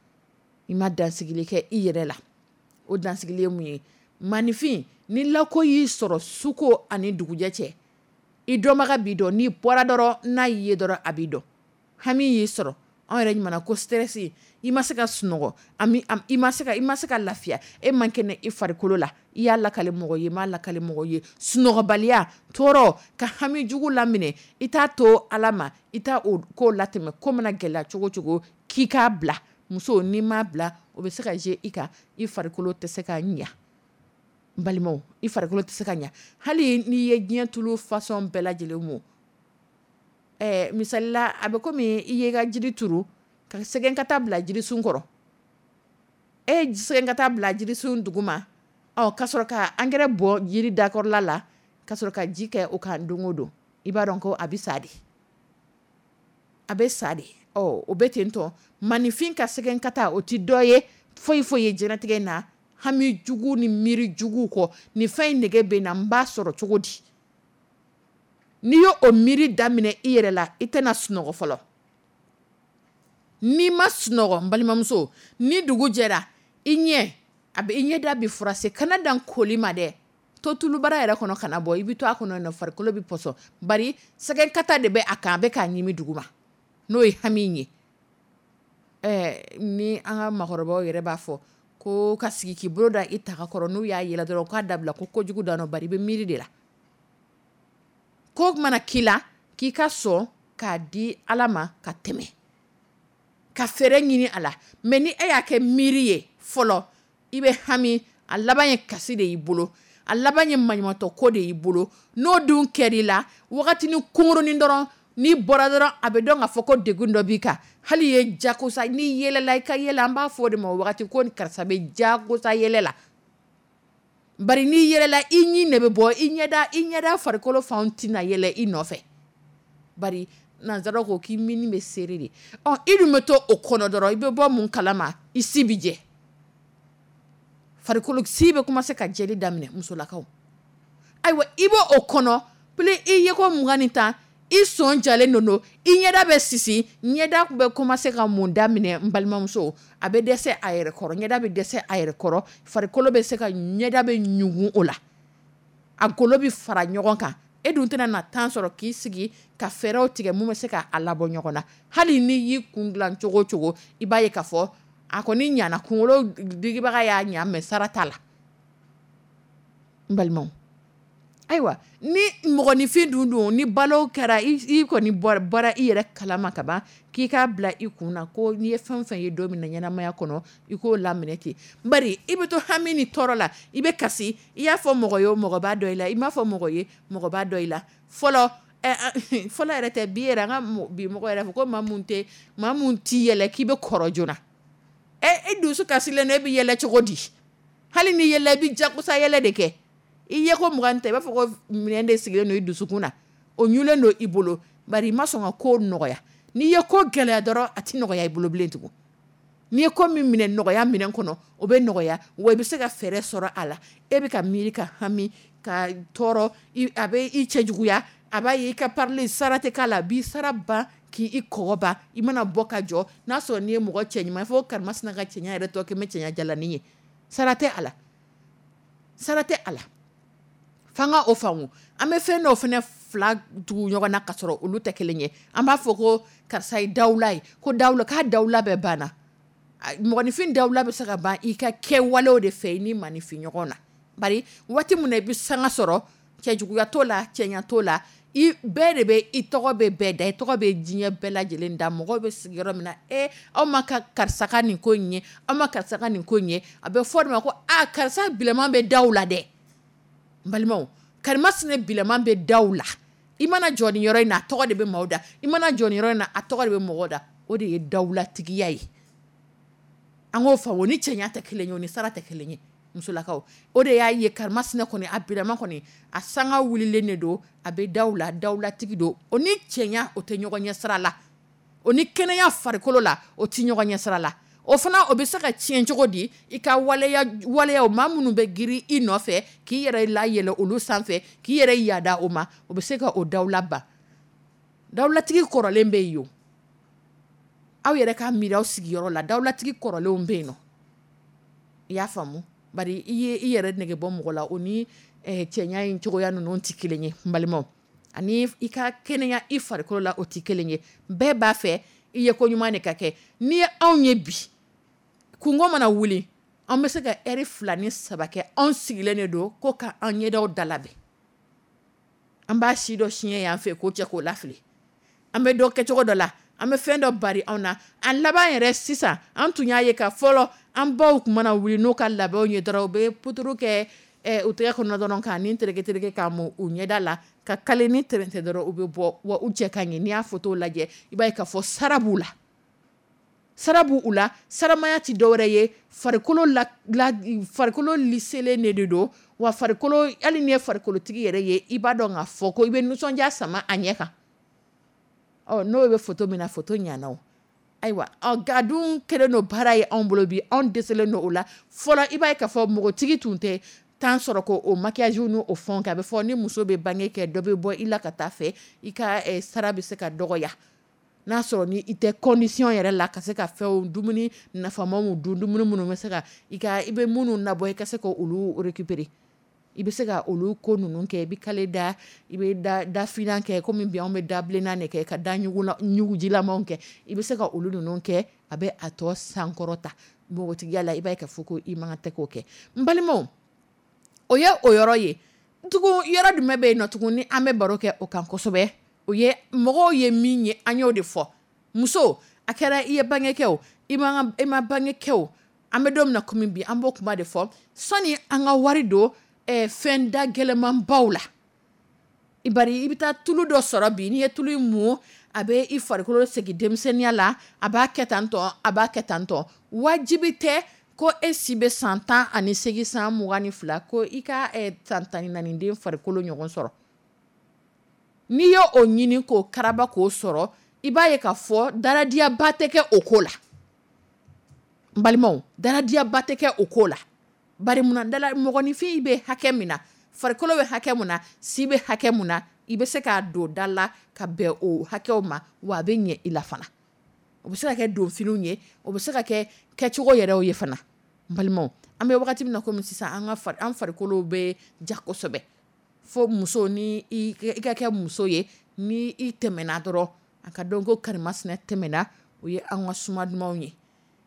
la o dansigili mu manifin ni lako yi soro suko ani duguje che idomaga bido ni pora doro na yi doro abido hami yi soro on re nyana ko stressi imaseka sunogo imaseka lafia mankene ifarikolo la iya la kale mogo ye sunogo balia toro ka hami jugu lamine ita to alama ita o ko lateme ko mana gela chogo kika bla muso ni ma bla obeseka je ika ifarikolo teseka nya balimo ifarikolo teseka nya hali ni ye gientulu façon bela jelemu misalla abe komi iye ga jiri turu ka segen kata bla jiri sunkoro segen kata bla jiri sun duguma kasoro ka angere bo jiri d'accord la kasoro ka jike o kan dungodo ibaron ko abisadi o betento manifin ka segen kata o ti doye foye jenatige na hami jugu ni miri jugu ko ni fain nege be na mba soro chogodi ni yo o miri damine iyere la itena sunogo folo ni ma sunogo mbalima muso ni dugu jera inye da bi frase kana dan kolima de to tulubara yere kono kana boy ibito akono no farkolo bi poso bari segen kata de be aka be ka nyimi duguma no yi haminyi ni anga makorobo yere ba fo ko kasigi ki broda itaka koro no ya yela doro ka dabla ko kojugu dano bari be miri de la ko mana kila ki ka so ka di alama ka teme ka fere nyini ala meni yake miriye folo i be hami a laban ye kasi de y'i bolo a laban ye maɲumatɔ ko de y'i bolo n'o dun kɛr'i la wagati ni kungurunin dɔrɔn n'i bɔra dɔrɔn a bɛ dɔn k'a fɔ ko degun dɔ b'i kan hali ye jagosa n'i yɛlɛla i ka yɛlɛ an b'a fɔ o de ma o wagati ko karisa bɛ jagosa yɛlɛ la bari n'i yɛlɛla i ɲi de bɛ bɔ i ɲɛda farikolo fanw tɛna yɛlɛ i nɔfɛ bari nanzara ko k'i mini bɛ seere de i dun bɛ to o kɔnɔ dɔrɔn i bɛ bɔ mun kalama i si bi jɛ farikolo si bɛ commencer ka jɛli daminɛ musolakaw ayiwa i bɛ o kɔnɔ pile i ye ko 25 i sɔn jalen don i ɲɛda bɛ sisi ɲɛda bɛ commencer ka mun daminɛ n balimamuso a bɛ dɛsɛ a yɛrɛ kɔrɔ ɲɛda bɛ dɛsɛ a yɛrɛ kɔrɔ farikolo bɛ se ka ɲɛda bɛ ɲugun o la a golo bɛ fara ɲɔgɔn kan e dun tɛna na temps sɔrɔ k'i sigi ka fɛɛrɛw tigɛ mun bɛ se ka a labɔ ɲɔgɔn na hali ni y'i kun dilan cogo o cogo i b'a ye k'a fɔ a kɔni ɲana kunkolo digibaga y'a ɲa mɛ sara t'a la n balimaw ayiwa ni mɔgɔninfin dun ni balo kɛra i kɔni bɔra i yɛrɛ kalama ka ban k'i k'a bila i kun na ko n'i ye fɛn fɛn ye don min na ɲɛnamaya kɔnɔ i k'o laminɛ ten bari i bɛ to hami ni tɔɔrɔ la i bɛ kasi i y'a fɔ mɔgɔ ye mɔgɔ b'a dɔ i la i m'a fɔ mɔgɔ ye mɔgɔ b'a dɔ i la fɔlɔ yɛrɛ tɛ bi yɛrɛ an ka bi mɔgɔ yɛrɛ fɔ ko maa mun t'i yɛlɛ k'i bɛ kɔrɔ joona e dusu kasilen e bɛ yɛlɛ cogo di hali ni yɛlɛ i bɛ jagosa yɛlɛ de kɛ i ye ko 20 ta i b'a fɔ ko minɛn de sigilen don i dusukun na o ɲulen don i bolo bari i ma sɔn ka ko nɔgɔya n'i ye ko gɛlɛya dɔrɔn a tɛ nɔgɔya i bolo bilen tugun n'i ye ko min minɛ nɔgɔya minɛn kɔnɔ o bɛ nɔgɔya wa i bɛ se ka fɛɛrɛ sɔrɔ a la e bɛ ka miiri ka hami ka tɔɔrɔ a bɛ i cɛ juguya a b'a ye i ka parili sara tɛ k'a la a b'i sara ban k'i kɔgɔ ban i mana bɔ ka jɔ n'a sɔrɔ n'i ye mɔgɔ cɛ ɲuman fɔ karimasina ka cɛɲa yɛrɛ tɔ kɛ mɛ cɛɲa jalanin ye sara tɛ a la fanga o faamu an bɛ fɛn dɔw fana fila tugu ɲɔgɔn na ka sɔrɔ olu tɛ kelen ye an b'a fɔ ko karisa ye dawula ye ko k'a dawula bɛɛ banna mɔgɔninfin dawula bɛ se ka ban i ka kɛwalew de fɛ i ni maninfin ɲɔgɔn na bari waati min na i bɛ sanga sɔrɔ cɛjuguya t'o la cɛɲa t'o la i bɛɛ de bɛ i tɔgɔ bɛ bɛɛ da i tɔgɔ bɛ diɲɛ bɛɛ lajɛlen da mɔgɔw bɛ sigi yɔrɔ min na aw ma ka karisa ka nin ko in ye aw ma karisa ka nin ko in ye a bɛ fɔ de ma ko karisa bileman bɛ daw la dɛ n balimaw karimasina bileman bɛ daw la i mana jɔ nin yɔrɔ in na a tɔgɔ de bɛ maaw da i mana jɔ nin yɔrɔ in na a tɔgɔ de bɛ mɔgɔw da o de ye dawlatigiya ye an k'o faamu ni cɛɲa tɛ kelen ye o ni sara tɛ kelen ye musolakaw o de y'a ye karimasina kɔni a bileman kɔni a sanga wulilen de don a bɛ dawlatigi don o ni cɛɲa o tɛ ɲɔgɔn ɲɛ sira la o ni kɛnɛya farikolo la o tɛ ɲɔgɔn ɲɛ sira la o fana o bɛ se ka tiɲɛ cogo di i ka waleyaw maa minnu bɛ girin i nɔfɛ k'i yɛrɛ layɛlɛ olu sanfɛ k'i yɛrɛ yaada o ma o bɛ se ka o dawla ban dawlatigi kɔrɔlen bɛ yen o aw yɛrɛ ka miiri aw sigiyɔrɔ la dawlatigi kɔrɔlenw bɛ yen nɔ i y'a faamu bari i ye i yɛrɛ nege bɔ mɔgɔ la o ni cɛɲa in cogoya ninnu tɛ kelen ye n balimaw ani i ka kɛnɛya i farikolo la o tɛ kelen ye bɛɛ b'a fɛ i ye ko ɲuman de ka kɛ n'i ye anw ye bi kungo mana wuli an bɛ se ka heure 2 ni 3 kɛ anw sigilen de don ko ka an ɲɛdaw dalabɛn an b'a si dɔ siɲɛ y'an fɛ k'o cɛ k'o lafili an bɛ dɔ kɛ cogo dɔ la an bɛ fɛn dɔ bari anw na an laban yɛrɛ sisan an tun y'a ye ka fɔlɔ an baw tun mana wuli n'o ka labɛnw ye dɔrɔn u bɛ puturu kɛ u tɛgɛ kɔnɔ dɔrɔn k'a ni tereke k'a mu u ɲɛda la ka kale ni tɛrɛntɛ dɔrɔn u bɛ bɔ wa u cɛ ka ɲɛ n'i y'a foto lajɛ i b'a ye k'a fɔ sara b'u la saramaya tɛ dɔwɛrɛ ye farikolo liselen de don wa farikolo hali ni ye farikolotigi yɛrɛ ye i b'a dɔn k'a fɔ ko i bɛ nisɔndiya sama a ɲɛ kan n'o bɛ foto min na foto ɲana o ayiwa nka dun kɛlen don baara ye anw bolo bi anw dɛsɛlen don o la fɔlɔ i b'a ye k'a fɔ mɔgɔtigi tun tɛ tan sɔrɔ ko o maquillage n'o fɛnw kɛ a bɛ fɔ ni muso bɛ bange kɛ dɔ bɛ bɔ i la ka taa fɛ i ka sara bɛ se ka dɔgɔya n'a sɔrɔ ni i tɛ condition yɛrɛ la ka se ka fɛnw dumuni nafamaw dun dumuni minnu bɛ se ka i bɛ minnu labɔ i ka se ka olu récupérer i bɛ se ka olu ko ninnu kɛ i bɛ kale da i bɛ da finan kɛ komi bi anw bɛ da bilennan de kɛ ka da ɲugujilamanw kɛ i bɛ se ka olu ninnu kɛ a bɛ a tɔ sankɔrɔta npogotigiya la i b'a ye k'a fɔ ko i man tɛ k'o kɛ n balimaw o ye o yɔrɔ ye tugun yɔrɔ jumɛn bɛ yen nɔ tugun ni an bɛ baro kɛ o kan kosɛbɛ o ye mɔgɔw ye min ye an y'o de fɔ muso a kɛra i ye bangekɛ o i ma bangekɛ o an bɛ don min na komi bi an b'o kuma de fɔ sani an ka wari don fɛn da gɛlɛmanbaw la i bɛ taa tulu dɔ sɔrɔ bi n'i ye tulu in mun a bɛ i farikolo segin denmisɛnniya la a b'a kɛ tan tɔ wajibi tɛ ko e si bɛ san 18 san 22 ko i ka san 14 den farikolo ɲɔgɔn sɔrɔ n'i ye o ɲini k'o karaba k'o sɔrɔ i b'a ye k'a fɔ daradiyaba tɛ kɛ o ko la n balimaw daradiyaba tɛ kɛ o ko la bari munna mɔgɔninfin i bɛ hakɛ min na farikolo bɛ hakɛ mun na si bɛ hakɛ mun na i bɛ se k'a don da la ka bɛn o hakɛw ma wa a bɛ ɲɛ i la fana o bɛ se ka kɛ donfiniw ye o bɛ se ka kɛ kɛcogo yɛrɛw ye fana n balimaw an bɛ wagati min na komi sisan an farikolo bɛ ja kosɛbɛ fo muso ni i ka kɛ muso ye ni i tɛmɛna dɔrɔn a ka dɔn ko karimasina tɛmɛna o ye an ka suma dumanw ye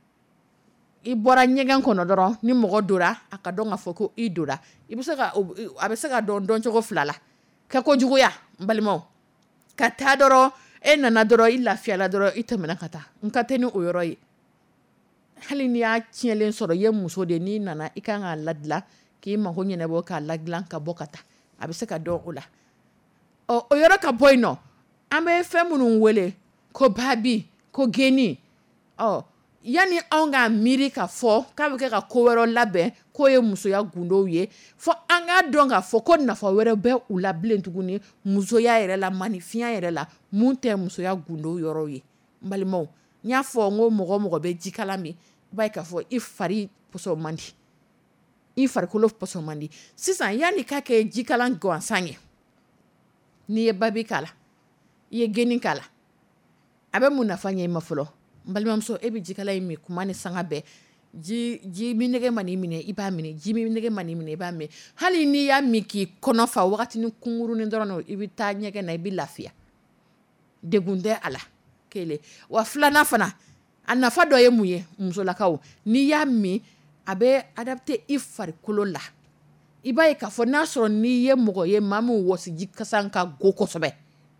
i bɔra ɲɛgɛn kɔnɔ dɔrɔn ni mɔgɔ dora a ka dɔn k'a fɔ ko i dora a bɛ se ka dɔn cogo fila la kɛ kojuguya n balimaw ka taa dɔrɔn e nana dɔrɔn i lafiyala dɔrɔn i tɛmɛna ka taa n ka tɛ ni o yɔrɔ ye hali n'i y'a tiɲɛlen sɔrɔ i ye muso de n'i nana i kan k'a ladilan k'i mako ɲɛnabɔ k'a ladilan ka bɔ ka taa a bɛ se ka dɔn o la o yɔrɔ ka bɔ yen nɔ an bɛ fɛn minnu wele ko babi ko geni yanni anw ka miiri k'a fɔ k'a bɛ kɛ ka ko wɛrɛ labɛn k'o ye musoya gundow ye fɔ an k'a dɔn k'a fɔ ko nafa wɛrɛ bɛ u la bilen tuguni musoya yɛrɛ la manifinya yɛrɛ la mun tɛ musoya gundow yɔrɔ ye n balimaw n y'a fɔ n ko mɔgɔ bɛ jikala min i b'a ye k'a fɔ i fari pɔsɔn man di i farikolo pɔsɔn man di sisan yanni k'a kɛ jikalan gansan ye n'i ye babi k'a la i ye geni k'a la a bɛ mun nafa ɲɛ i ma fɔlɔ n balimamuso e bɛ jikala in min kuma ni sanga bɛɛ ji min nege ma n'i minɛ i b'a minɛ ji min nege ma n'i minɛ i b'a minɛ hali n'i y'a min k'i kɔnɔ fa wagatinin kunkurunin dɔrɔn i bɛ taa ɲɛgɛn na i bɛ lafiya degun tɛ a la kelen wa filanan fana a nafa dɔ ye mun ye musolakaw n'i y'a min a bɛ adapte i farikolo la i b'a ye k'a fɔ n'a sɔrɔ n'i ye mɔgɔ ye maa min wɔsi ji kasa ka go kosɛbɛ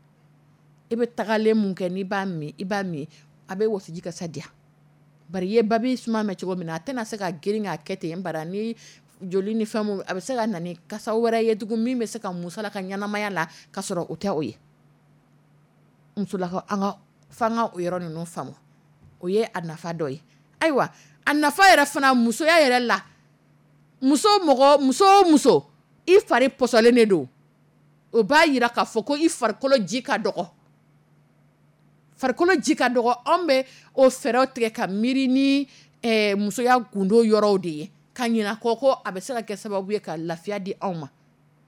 i bɛ tagalen mun kɛ n'i b'a min i b'a min a bɛ wɔsiji kasa diya bari ye babi suma mɛ cogo min na a tɛna se ka girin k'a kɛ ten bara ni joli ni fɛn mun a bɛ se ka na ni kasa wɛrɛ ye tugun min bɛ se ka musala ka ɲɛnamaya la ka sɔrɔ o tɛ o ye musolakaw f'an ka o yɔrɔ ninnu faamu o ye a nafa dɔ ye ayiwa a nafa yɛrɛ fana musoya yɛrɛ la muso o muso i fari pɔsɔlen de don o b'a yira k'a fɔ ko i farikolo ji ka dɔgɔ farikolo ji ka dɔgɔ anw bɛ o fɛɛrɛw tigɛ ka miiri ni musoya gundo yɔrɔw de ye ka ɲina ko a bɛ se ka kɛ sababu ye ka lafiya di anw ma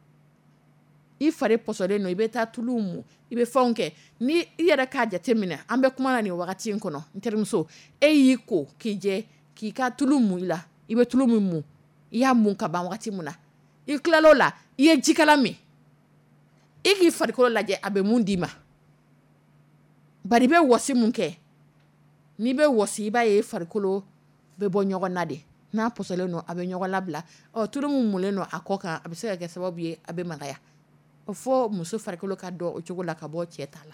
i fari pɔsɔlen don i bɛ taa tulu mu i bɛ fɛnw kɛ ni i yɛrɛ k'a jate minɛ an bɛ kuma na nin wagati in kɔnɔ n terimuso e y'i ko k'i jɛ k'i ka tulu mu i la i bɛ tulu min mu i y'a mun ka ban wagati min na i tilal'o la i ye jikala min i k'i farikolo lajɛ a bɛ mun d'i ma bari bɛ wɔsi mun kɛ n'i bɛ wɔsi i b'a ye farikolo bɛ bɔ ɲɔgɔn na de n'a pɔsɔlen don a bɛ ɲɔgɔn labila tulu min mulen don a kɔ kan a bɛ se ka kɛ sababu ye a bɛ magaya o fɔ muso farikolo ka dɔn o cogo la ka bɔ cɛ ta la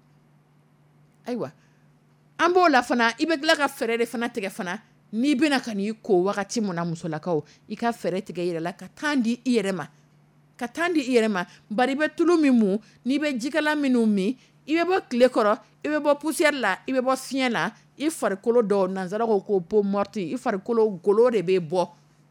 ayiwa an b'o la fana i bɛ tila ka fɛɛrɛ de fana tigɛ fana n'i bɛna ka n'i ko wagati mun na musolakaw i ka fɛɛrɛ tigɛ i yɛrɛ la ka taa di i yɛrɛ ma bari i bɛ tulu min mun n'i bɛ jikala minnu min i bɛ bɔ tile kɔrɔ i bɛ bɔ poussière la i bɛ bɔ fiɲɛ la i farikolo dɔw nanzara ko peau morte i farikolo golo de bɛ bɔ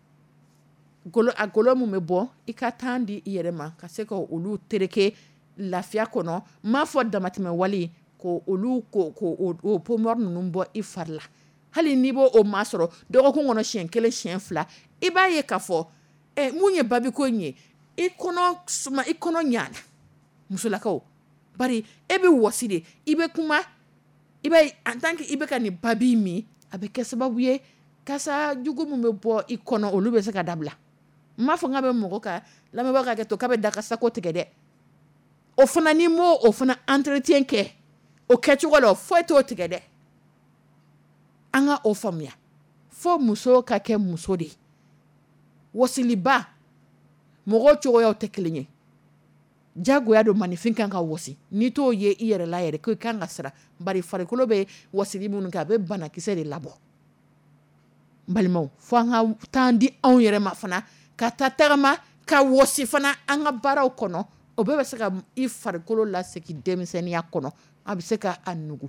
a golo mun bɛ bɔ i ka taa di i yɛrɛ ma ka se ka olu tereke lafiya kɔnɔ m'a fɔ damatɛmɛ wale ko olu o peau morte ninnu bɔ i fari la hali n'i b'o maa sɔrɔ dɔgɔkun kɔnɔ siɲɛ 1 siɲɛ 2 i b'a ye k'a fɔ mun ye babiko in ye i kɔnɔ ɲana musolakaw bari e bɛ wɔsi de i bɛ kuma i b'a ye en tant que i bɛ ka nin babi min a bɛ kɛ sababu ye kasa jugu min bɛ bɔ i kɔnɔ olu bɛ se ka dabila n m'a fɔ k'a bɛ mɔgɔ ka lamɛnbagaw ka kɛ to k'a bɛ dakasako tigɛ dɛ o fana ni m'o fana entretien kɛ o kɛcogo la foyi t'o tigɛ dɛ an ka o faamuya fo muso ka kɛ muso de wɔsiliba mɔgɔw cogoyaw tɛ kelen ye jagoya don manifin kan ka wɔsi n'i t'o ye i yɛrɛ la yɛrɛ ko i kan ka sira bari farikolo bɛ wɔsili minnu kɛ a bɛ banakisɛ de labɔ balimaw fo an ka temps di anw yɛrɛ ma fana ka tagama ka wɔsi fana an ka baaraw kɔnɔ o bɛɛ bɛ se ka i farikolo lasegin denmisɛnniya kɔnɔ a bɛ se ka a nugu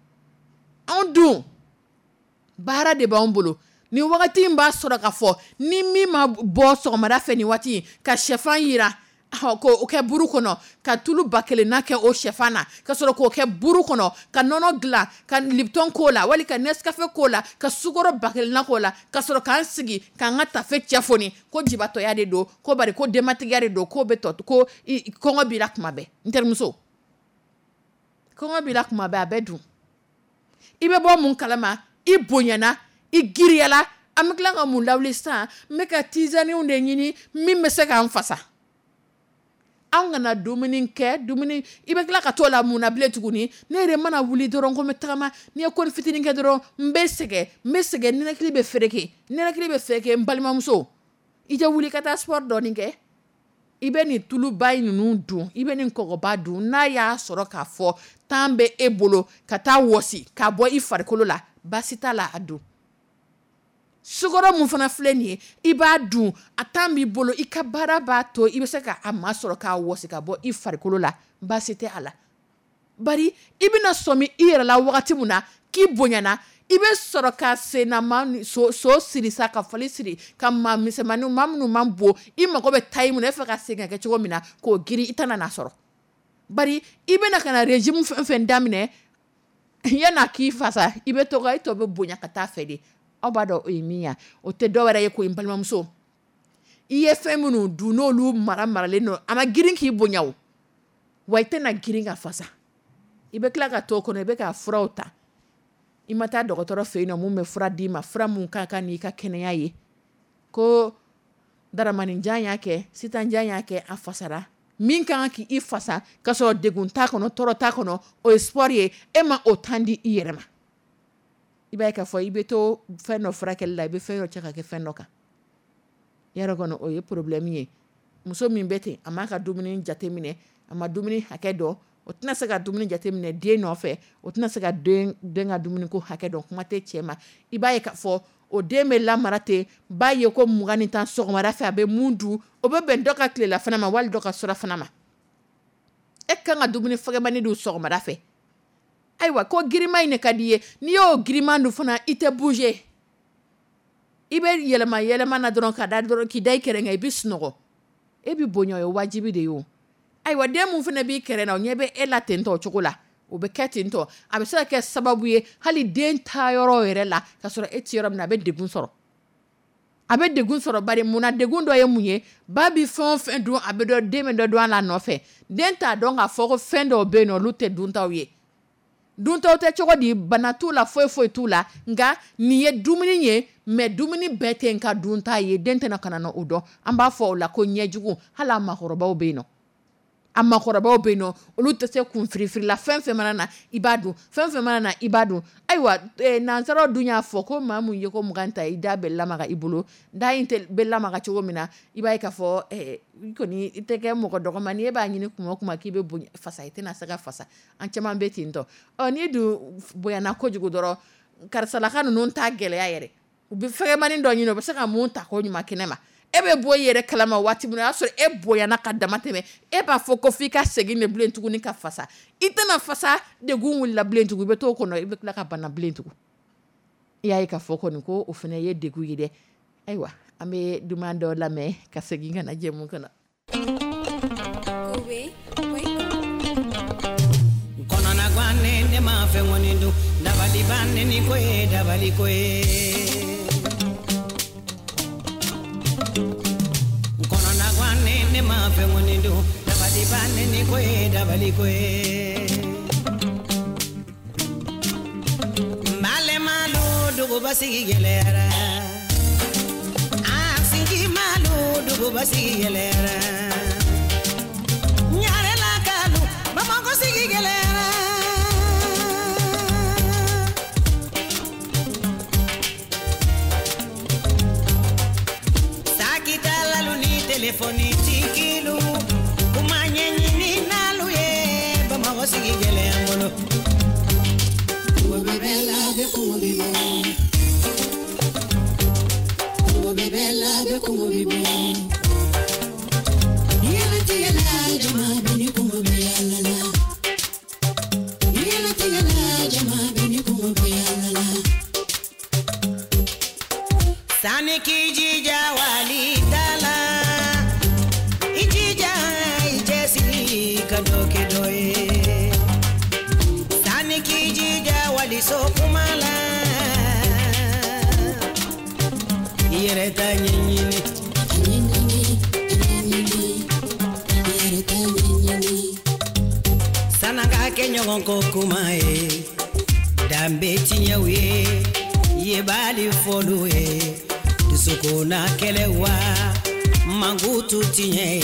anw dun baara de b'anw bolo ni wagati in b'a sɔrɔ ka fɔ ni min ma bɔ sɔgɔmada fɛ ni waati ka sɛfan yira ko kɛ buru kɔnɔ ka tulu ba kelen na kɛ o sɛfan na ka sɔrɔ k'o kɛ buru kɔnɔ ka nɔnɔ dilan ka Lipton k'o la wali ka Nescafe k'o la ka sukaro ba kelen na k'o la ka sɔrɔ k'an sigi k'an ka tafe cɛ foni ko jibatɔya de don ko bari ko denbatigiya de don ko bɛ tɔ ko kɔngɔ b'i la kuma bɛɛ n terimuso kɔngɔ b'i la kuma bɛɛ a bɛ dun i bɛ bɔ mun kalama i bonyana i giriyala an bɛ tila ka mun lawuli sisan n bɛ ka tisaniw de ɲini min bɛ se k'an fasa an kana dumuni kɛ i bɛ tila ka t'o la mun na bilen tuguni ne yɛrɛ mana wuli dɔrɔn ko n bɛ tagama ni ye koni fitinin kɛ dɔrɔn n bɛ sɛgɛn ninakili bɛ fereke n balimamuso i tɛ wuli ka taa sport dɔɔni kɛ i bɛ nin tuluba ninnu dun i bɛ nin kɔgɔba dun n'a y'a sɔrɔ k'a fɔ temps bɛ e bolo ka taa wɔsi ka bɔ i farikolo la baasi t'a la a dun sukaro mun fana filɛ nin ye i b'a dun a temps b'i bolo i ka baara b'a to i bɛ se ka a ma sɔrɔ k'a wɔsi ka bɔ i farikolo la baasi tɛ a la bari i bɛna sɔmi i yɛrɛ la wagati mun na k'i bonyana i bɛ sɔrɔ ka senama so siri sa ka fali siri ka maa misɛnmaninw maa minnu man bon i mago bɛ tayi mun na e fɛ ka segin ka kɛ cogo min na k'o giri i tɛna n'a sɔrɔ bari i bɛna ka na régime fɛn fɛn daminɛ yan'a k'i fasa i bɛ to i tɔ bɛ bonya ka taa fɛ de aw b'a dɔn o ye min ye o tɛ dɔ wɛrɛ ye ko n balimamuso i ye fɛn minnu dun n'olu maralen don a ma girin k'i bonya o wa i tɛna girin ka fasa i bɛ tila ka to kɔnɔ i bɛ ka furaw ta i ma taa dɔgɔtɔrɔ fɛ yen nɔ mun bɛ fura d'i ma fura mun ka kan n'i ka kɛnɛya ye ko daramaninjan y'a kɛ sitanjan y'a kɛ a fasara min kan k'i fasa ka sɔrɔ degun t'a kɔnɔ tɔɔrɔ t'a kɔnɔ o ye sport ye e ma o temps di i yɛrɛ ma i b'a ye k'a fɔ i bɛ to fɛn dɔ furakɛli la i bɛ fɛn dɔ cɛ ka kɛ fɛn dɔ kan yɛrɛ kɔnɔ o ye problème ye muso min bɛ ten a m'a ka dumuni jate minɛ a ma dumuni hakɛ dɔn o tɛna se ka dumuni jate minɛ den nɔfɛ o tɛna se ka den ka dumuni ko hakɛ dɔn kuma tɛ cɛ ma i b'a ye k'a fɔ o den bɛ lamara ten b'a ye ko 20 tan sɔgɔmada fɛ a bɛ mun dun o bɛ bɛn dɔ ka tilela fana ma wali dɔ ka surafana ma e kan ka dumuni fɛgɛmani dun sɔgɔmada fɛ ayiwa ko girima in de ka di ye n'i y'o girima dun fana i tɛ bouger i bɛ yɛlɛma na dɔrɔn ka da dɔrɔn k'i da i kɛrɛ kan i bɛ sunɔgɔ e bɛ bonya o ye wajibi de ye o ayiwa den mun fana b'i kɛrɛ na o ɲɛ bɛ e la ten tɔ o cogo la o bɛ kɛ ten tɔ a bɛ se ka kɛ sababu ye hali den ta yɔrɔ yɛrɛ la ka sɔrɔ e ti yɔrɔ min na a bɛ degun sɔrɔ bari mun na degun dɔ ye mun ye ba bi fɛn o fɛn dun a bɛ dɔ den bɛ dɔ dun a la nɔfɛ den t'a dɔn k'a fɔ ko fɛn dɔw bɛ yen nɔ olu tɛ duntaw ye duntaw tɛ cogo di bana t'u la foyi t'u la nka nin ye dumuni ye mais dumuni bɛɛ tɛ n ka dunta ye den tɛna ka na o dɔn an b'a fɔ o la ko ɲɛjugu hali a makɔrɔbaw bɛ yen nɔ olu tɛ se kun firifiri la fɛn fɛn mana na i b'a dun ayiwa nansaraw dun y'a fɔ ko maa mun ye ko mugan ta i da bɛ lamaga i bolo da in tɛ bɛ lamaga cogo min na i b'a ye k'a fɔ kɔni i tɛ kɛ mɔgɔ dɔgɔma ni e b'a ɲini kuma o kuma k'i bɛ bonya fasa i tɛna se ka fasa an caman bɛ ten tɔ n'i dun bonyana kojugu dɔrɔn karisalaka ninnu t'a gɛlɛya yɛrɛ u bɛ fɛgɛmani dɔ ɲini u bɛ se ka mun ta ko ɲuman kɛnɛ ma e bɛ bɔ i yɛrɛ kalama waati min na o y'a sɔrɔ e bonyana ka dama tɛmɛ e b'a fɔ ko f'i ka segin de bilen tuguni ka fasa i tɛna fasa degun wulila bilen tugun i bɛ t'o kɔnɔ i bɛ tila ka bana bilen tugun i y'a ye k'a fɔ kɔni ko o fana ye degun ye dɛ ayiwa an bɛ duman dɔ lamɛn ka segin ka na jɛmu kɔnɔ. kɔnɔna guanne ne ma fɛn kɔni dun dabali banne ni ko ye dabali ko ye. Dabali koe Male malu dugu basi gelera Singi malu dugu basi gelera Nyare la kalu mama ko sigi gelera Sakita lalu ni telefoni tikilu Sigi gele angolo Bebela de kulibo kungo bibo yela tigala jama bini kungo biyalala yela tigala jama bini kungo biyalala sani kijija walidala ijija ijesi kadoke doye sani kijija walisokumala yereta nyinyini sananga kenyo kokumae dambe tinyewe yebali folue dusukuna kelewa mangutu tinye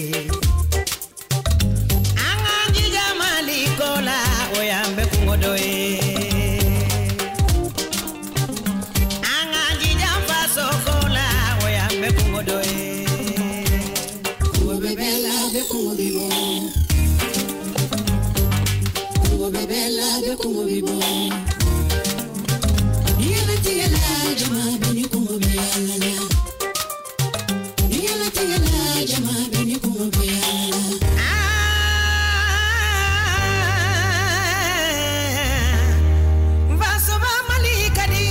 anganji jamali kola oyambe kungodoe anganji jamfa sokola oyambe kungodoe bebela be kungo bibo bebela be kungo bibo yela tigala jama bini kungo biyalala yela tigala jama bini kungo biyalala vasoba malikadi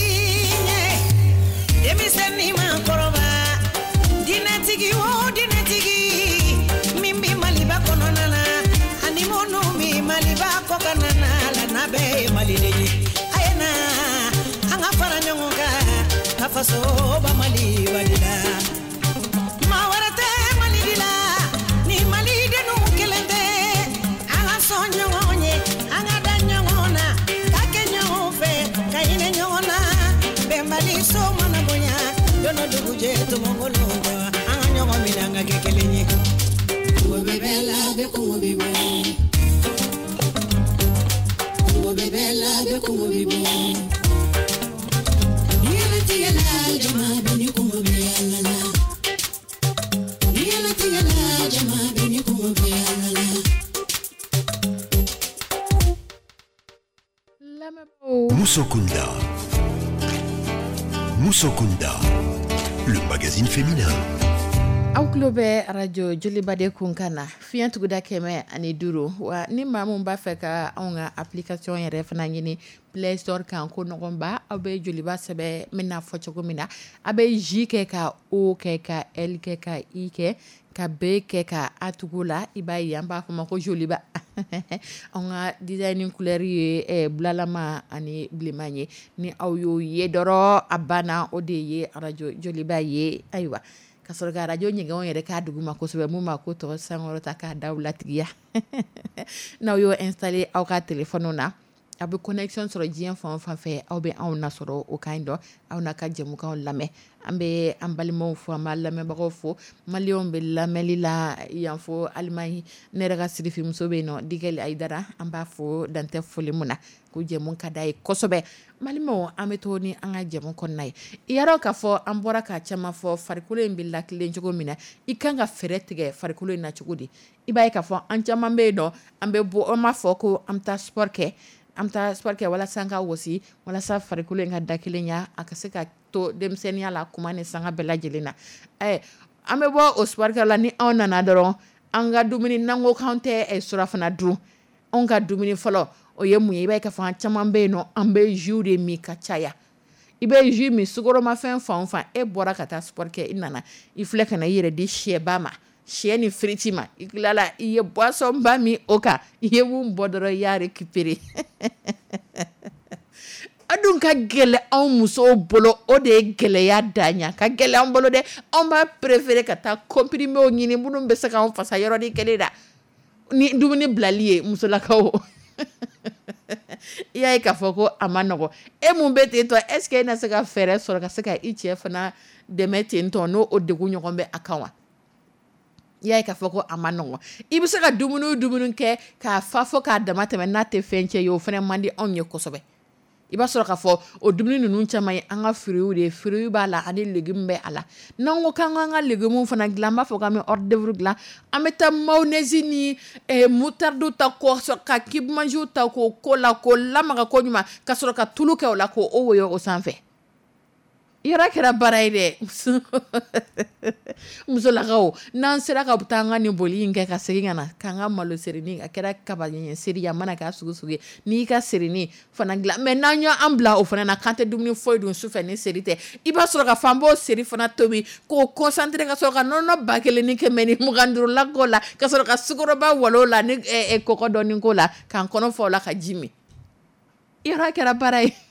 demiseni makoroba dinatigi wo dinatigi mimbi maliba kononana animono mi maliba kokanana la nabe malideji ayena anga faranyonga kafasoba maliba dila mawarate malidila ni malide no kelende anga sonyonye anga danyona kakenyofe kaine nyona be maliso manabonya dono duguje to mongolongo anga nyongo milanga kekelenye bebela be kungo bibo bebela be kungo bibo yela tigala jama bini kungo biyalala yela tigala jama bini kungo biyalala Moussokunda, le magazine féminin. Awklobe radio Jolibade Kunkana fiyantuguda keme ani duru wa ni mamu ba fe ka onga application yere fana nyini Play Store kan ko nogomba abe Joliba sebe mena fochogo mina abe jike ka o ke ka l ke ka i ke ka be ke ka atugula ibai yamba fama ko Joliba onga designing couleur ye blalama ani blimanye ni awyo ye doro abana odeye radio Joliba ye aywa kasoroga radio nyinga yere ka duguma ko sobe mu mako to sangoro ta ka dawlatiya na yo installer au ka telephone na abe connection sur dien fon fe au be on na soro o kaindo au na ka jemu ka lame ambe ambalimo fo malame bako fo malion be lameli la yanfo almay neraga sirifi musobe no digeli aidara amba fo dante folimuna ku jemu ka dai kosobe malimo ametoni anga jemu konnay yaro ka fo ambora ka chama fo farikulo mbilla kile njogo mina ikanga feretige farikulo na chugudi ibaye ka fo anchama be no ambe bo ma fo ko amta sport ke wala sanga wosi wala sa farikulo nga dakilenya akaseka to demsenia la kumane sanga bela jelina ambe bo o sport ke la ni on na doro anga dumini nango counter e sura fana dru onga dumini folo o yemu ibaye ka fa chama be no ambe jure mi kachaya ibe ju mi sugoro ma fen fa e bora kata sport ke inana ifleka na yire di shebama sheni fritima iklala iye boisson bami oka iye wum bodoro ya récupérer adun ka gele on muso bolo o de gele ya danya ka gele on bolo de on ba préférer kata comprimer o nyini bunum be saka on fasa yoro di kele da ni dumuni blalier muso la kawo iya ka foko amanogo e mun bete to est-ce que na saka faire sur ka saka ichef na de mettre ton no o de gunyo be akawa iya ka foko amanogo ibu saka dumunu ke ka fafo ka damate na te fenche yo fene mandi onye kosobe iba soro ka fo o dumuni nunu chamai anga fruit ba la ani légume be ala nango kanga anga légume fana glamba fo ka me hors d'œuvre gla ameta mayonnaise ni moutarde ta ko so ka kib manju ta ko kola ko lama ka ko nyuma ka soro ka tulu ke ola ko o woyo o sanfe yara kɛra bara ye dɛ musolakaw n'an sera ka taa an ka nin boli in kɛ ka segin ka na k'an ka malo serini a kɛra kaba ɲɛ seri a mana k'a sugu sugu ye n'i ka serini fana dilan mais n'an y'an bila o fana na k'an tɛ dumuni foyi dun sufɛ ni seri tɛ i b'a sɔrɔ ka fɔ an b'o seri fana tobi k'o concentré ka sɔrɔ ka nɔnɔ 1000 kɛmɛ ni 25 la k'o la ka sɔrɔ ka sukoroba walo la ni kɔkɔ dɔɔni k'o la k'an kɔnɔ fa o la ka ji min yara kɛra bara ye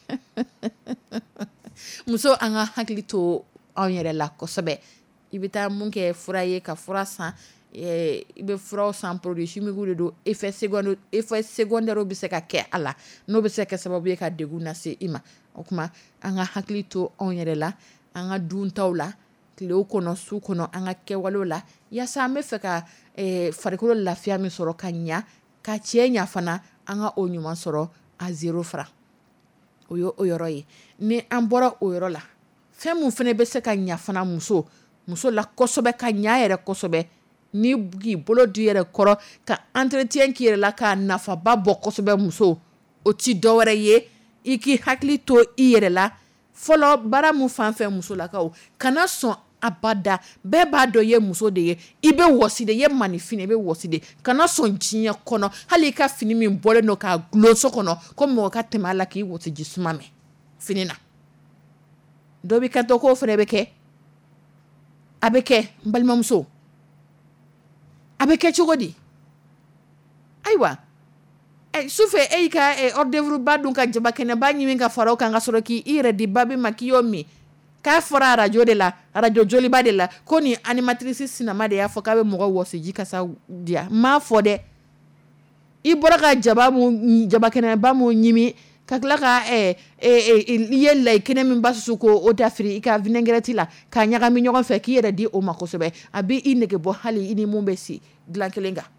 muso an ka hakili to an yɛrɛ la kosɛbɛ i bɛ taa mun kɛ fura ye ka fura san i bɛ furaw san produit chimiques de don effet secondaire bɛ se ka kɛ a la n'o bɛ se ka kɛ sababu ye ka degun lase i ma o kuma an ka hakili to an yɛrɛ la an ka duntaw la tilew kɔnɔ su kɔnɔ an ka kɛwalew la yaasa an bɛ fɛ ka farikolo lafiya min sɔrɔ ka ɲa ka cɛ ɲa fana an ka o ɲuman sɔrɔ a 0 francs o ye o yɔrɔ ye ni an bɔra o yɔrɔ la fɛn mun fana bɛ se ka ɲa fana muso la kosɛbɛ ka ɲa yɛrɛ kosɛbɛ ni k'i bolo di yɛrɛ kɔrɔ ka entretien k'i yɛrɛ la ka nafaba bɔ kosɛbɛ muso o ti dɔwɛrɛ ye i k'i hakili to i yɛrɛ la fɔlɔ baara mun fan fɛ musolakaw kana sɔn abada bɛɛ b'a dɔn ye muso de ye i bɛ wɔsi de ye manifini i bɛ wɔsi de kana sɔn diɲɛ kɔnɔ hali i ka fini min bɔlen don k'a gulon so kɔnɔ ko mɔgɔ ka tɛmɛ a la k'i wɔsi ji suma mɛn fini na dɔ b'i ka dɔ k'o fana bɛ kɛ a bɛ kɛ n balimamuso a bɛ kɛ cogo di ayiwa sufɛ e y'i ka hors d'œuvre ba dun ka jaba kɛnɛba ɲimi ka fara o kan ka sɔrɔ k'i yɛrɛ di babi ma k'i y'o min k'a fɔra arajo de la arajo joliba de la ko ni animatrice sinama de y'a fɔ k'a bɛ mɔgɔ wɔsi ji kasa diya m'a fɔ dɛ i bɔra ka jaba kɛnɛba mun ɲimi ka tila ka i ye layi kɛnɛ min ba susu ko o dafiri i ka vinaigrette la k'a ɲagami ɲɔgɔn fɛ k'i yɛrɛ di o ma kosɛbɛ a b'i nege bɔ hali i ni mun bɛ si dilan kelen kan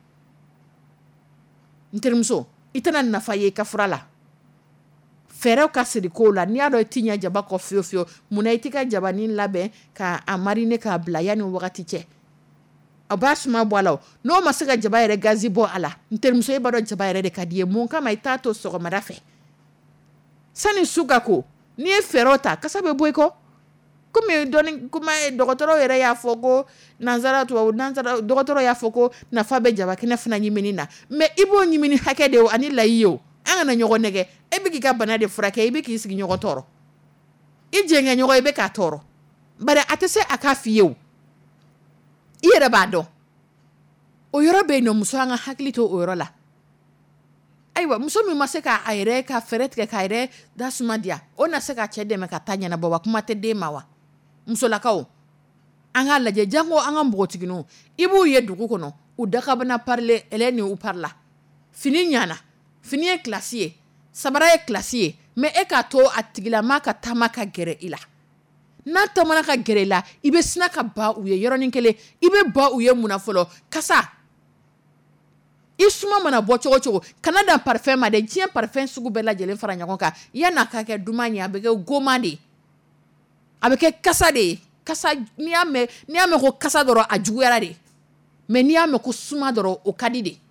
n terimuso i tɛna nafa ye i ka fura la fɛɛrɛw ka siri kow la n'i y'a dɔn i ti ɲɛ jaba kɔ fiyewu fiyewu munna i t'i ka jabanin labɛn k'a mariner k'a bila yanni wagati cɛ a b'a suma bɔ a la n'o ma se ka jaba yɛrɛ gazi bɔ a la n terimuso e b'a dɔn jaba yɛrɛ de ka di ye mun kama i t'a to sɔgɔmada fɛ sani su ka ko n'i ye fɛɛrɛw ta kasa bɛ bɔ i kɔ komi kuma dɔgɔtɔrɔw yɛrɛ y'a fɔ ko dɔgɔtɔrɔ y'a fɔ ko nafa bɛ jaba kɛnɛ fana ɲimini na mais i b'o ɲimini hakɛ de o ani layi ye o an kana ɲɔgɔn nɛgɛ e bɛ k'i ka bana de furakɛ i bɛ k'i sigi ɲɔgɔn tɔɔrɔ i jɛngɛ ɲɔgɔn i bɛ k'a tɔɔrɔ bari a tɛ se a k'a f'i ye o i yɛrɛ b'a dɔn o yɔrɔ bɛ yen nɔ muso an ka hakili to o yɔrɔ la ayiwa muso min ma se k'a yɛrɛ ka fɛɛrɛ tigɛ k'a yɛrɛ dasuma diya o na se ka cɛ dɛmɛ ka taa ɲɛnabɔ wa kuma tɛ den ma wa musolakaw an k'a lajɛ janko an ka npogotigininw i b'u ye dugu kɔnɔ u dakabana parler elle ni u parla fini ɲana fini ye classe ye sabara ye classe ye mais e k'a to a tigilama ka taama ka gɛrɛ i la n'a taamana ka gɛrɛ i la i bɛ sina ka ba u ye yɔrɔnin kelen i bɛ ba u ye mun na fɔlɔ kasa i suma mana bɔ cogo cogo kana dan parfum ma dɛ diɲɛ parfum sugu bɛɛ lajɛlen fara ɲɔgɔn kan yan'a ka kɛ duman ye a bɛ kɛ goman de ye a bɛ kɛ kasa de ye kasa n'i y'a mɛn ko kasa dɔrɔn a juguyara de mais n'i y'a mɛn ko suma dɔrɔn o ka di de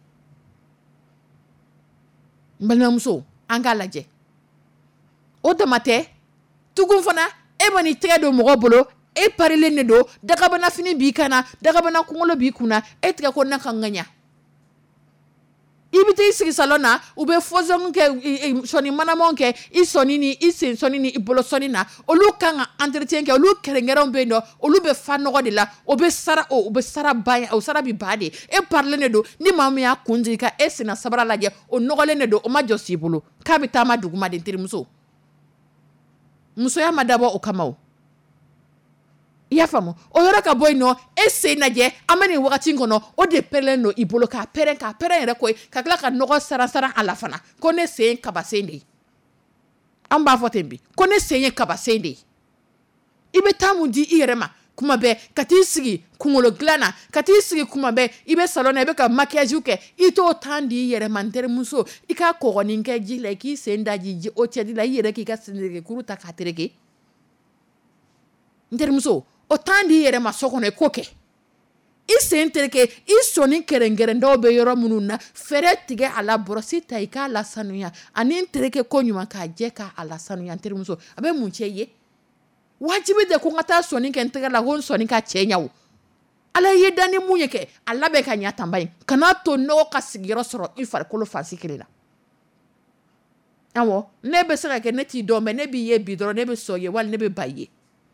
n balimamuso an k'a lajɛ o dama tɛ tugun fana e ma n'i tɛgɛ don mɔgɔ bolo e parilen de don dagabana fini b'i kan na dagabana kunkolo b'i kun na e tigɛ ko na ka ŋaɲa i bɛ taa i sigi salon na u bɛ fɔsɔn kɛ sɔni manamanw kɛ i sɔni ni i sen sɔni ni i bolo sɔni na olu kan ka entretien kɛ olu kɛrɛnkɛrɛnw bɛ yen nɔ olu bɛ fa nɔgɔ de la o bɛ sara ba o sara bi ba de e parilen de don ni maa min y'a kun jigin ka e senna sabara lajɛ o nɔgɔlen de don o ma jɔ si bolo k'a bɛ taama duguma de terimuso musoya ma dabɔ o kama o i y'a faamu o yɔrɔ ka bɔ yen nɔ e sen lajɛ an bɛ nin wagati kɔnɔ o de pɛrɛlen don i bolo k'a pɛrɛn yɛrɛ ko ye ka tila ka nɔgɔ saran a la fana ko ne sen ye kabasen de ye an b'a fɔ ten bi ko ne sen ye kabasen de ye i bɛ taa mun di i yɛrɛ ma kuma bɛɛ ka t'i sigi kunkolo dilan na ka t'i sigi kuma bɛɛ i bɛ salon na i bɛ ka maquillage kɛ i t'o temps di i yɛrɛ ma n terimuso i ka kɔgɔnin kɛ ji la i k'i sen daji o cɛdi la i yɛrɛ k'i ka senegekuru ta k'a tereke n terimuso o temps di i yɛrɛ ma so kɔnɔ i k'o kɛ i sen tereke i sɔni kɛrɛnkɛrɛndaw bɛ yɔrɔ minnu na fɛɛrɛ tigɛ a la bɔrɔsi ta i k'a lasanuya ani n tereke ko ɲuman k'a jɛ k'a lasanuya n terimuso a bɛ mun cɛ i ye wajibi de ko ngata soni ke ntega la gon soni ka chenyawo ala ye dani munye ke alla be ka nya tambay kana to no ka sigiro soro il far ko lo fansi kelila awo ne be sera ke neti do me ne bi ye bi do ne be soye wal ne be baye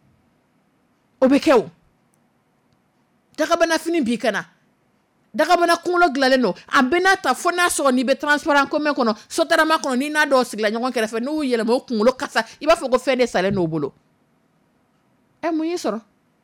obekew daga bana fini bi kana daga bana kulo glaleno abena ta fona so ni be transparent comme kono sotara ma kono ni na do sigla nyon kere fe no yele mo kulo kasa iba fo ko fende sale no bolo munye soro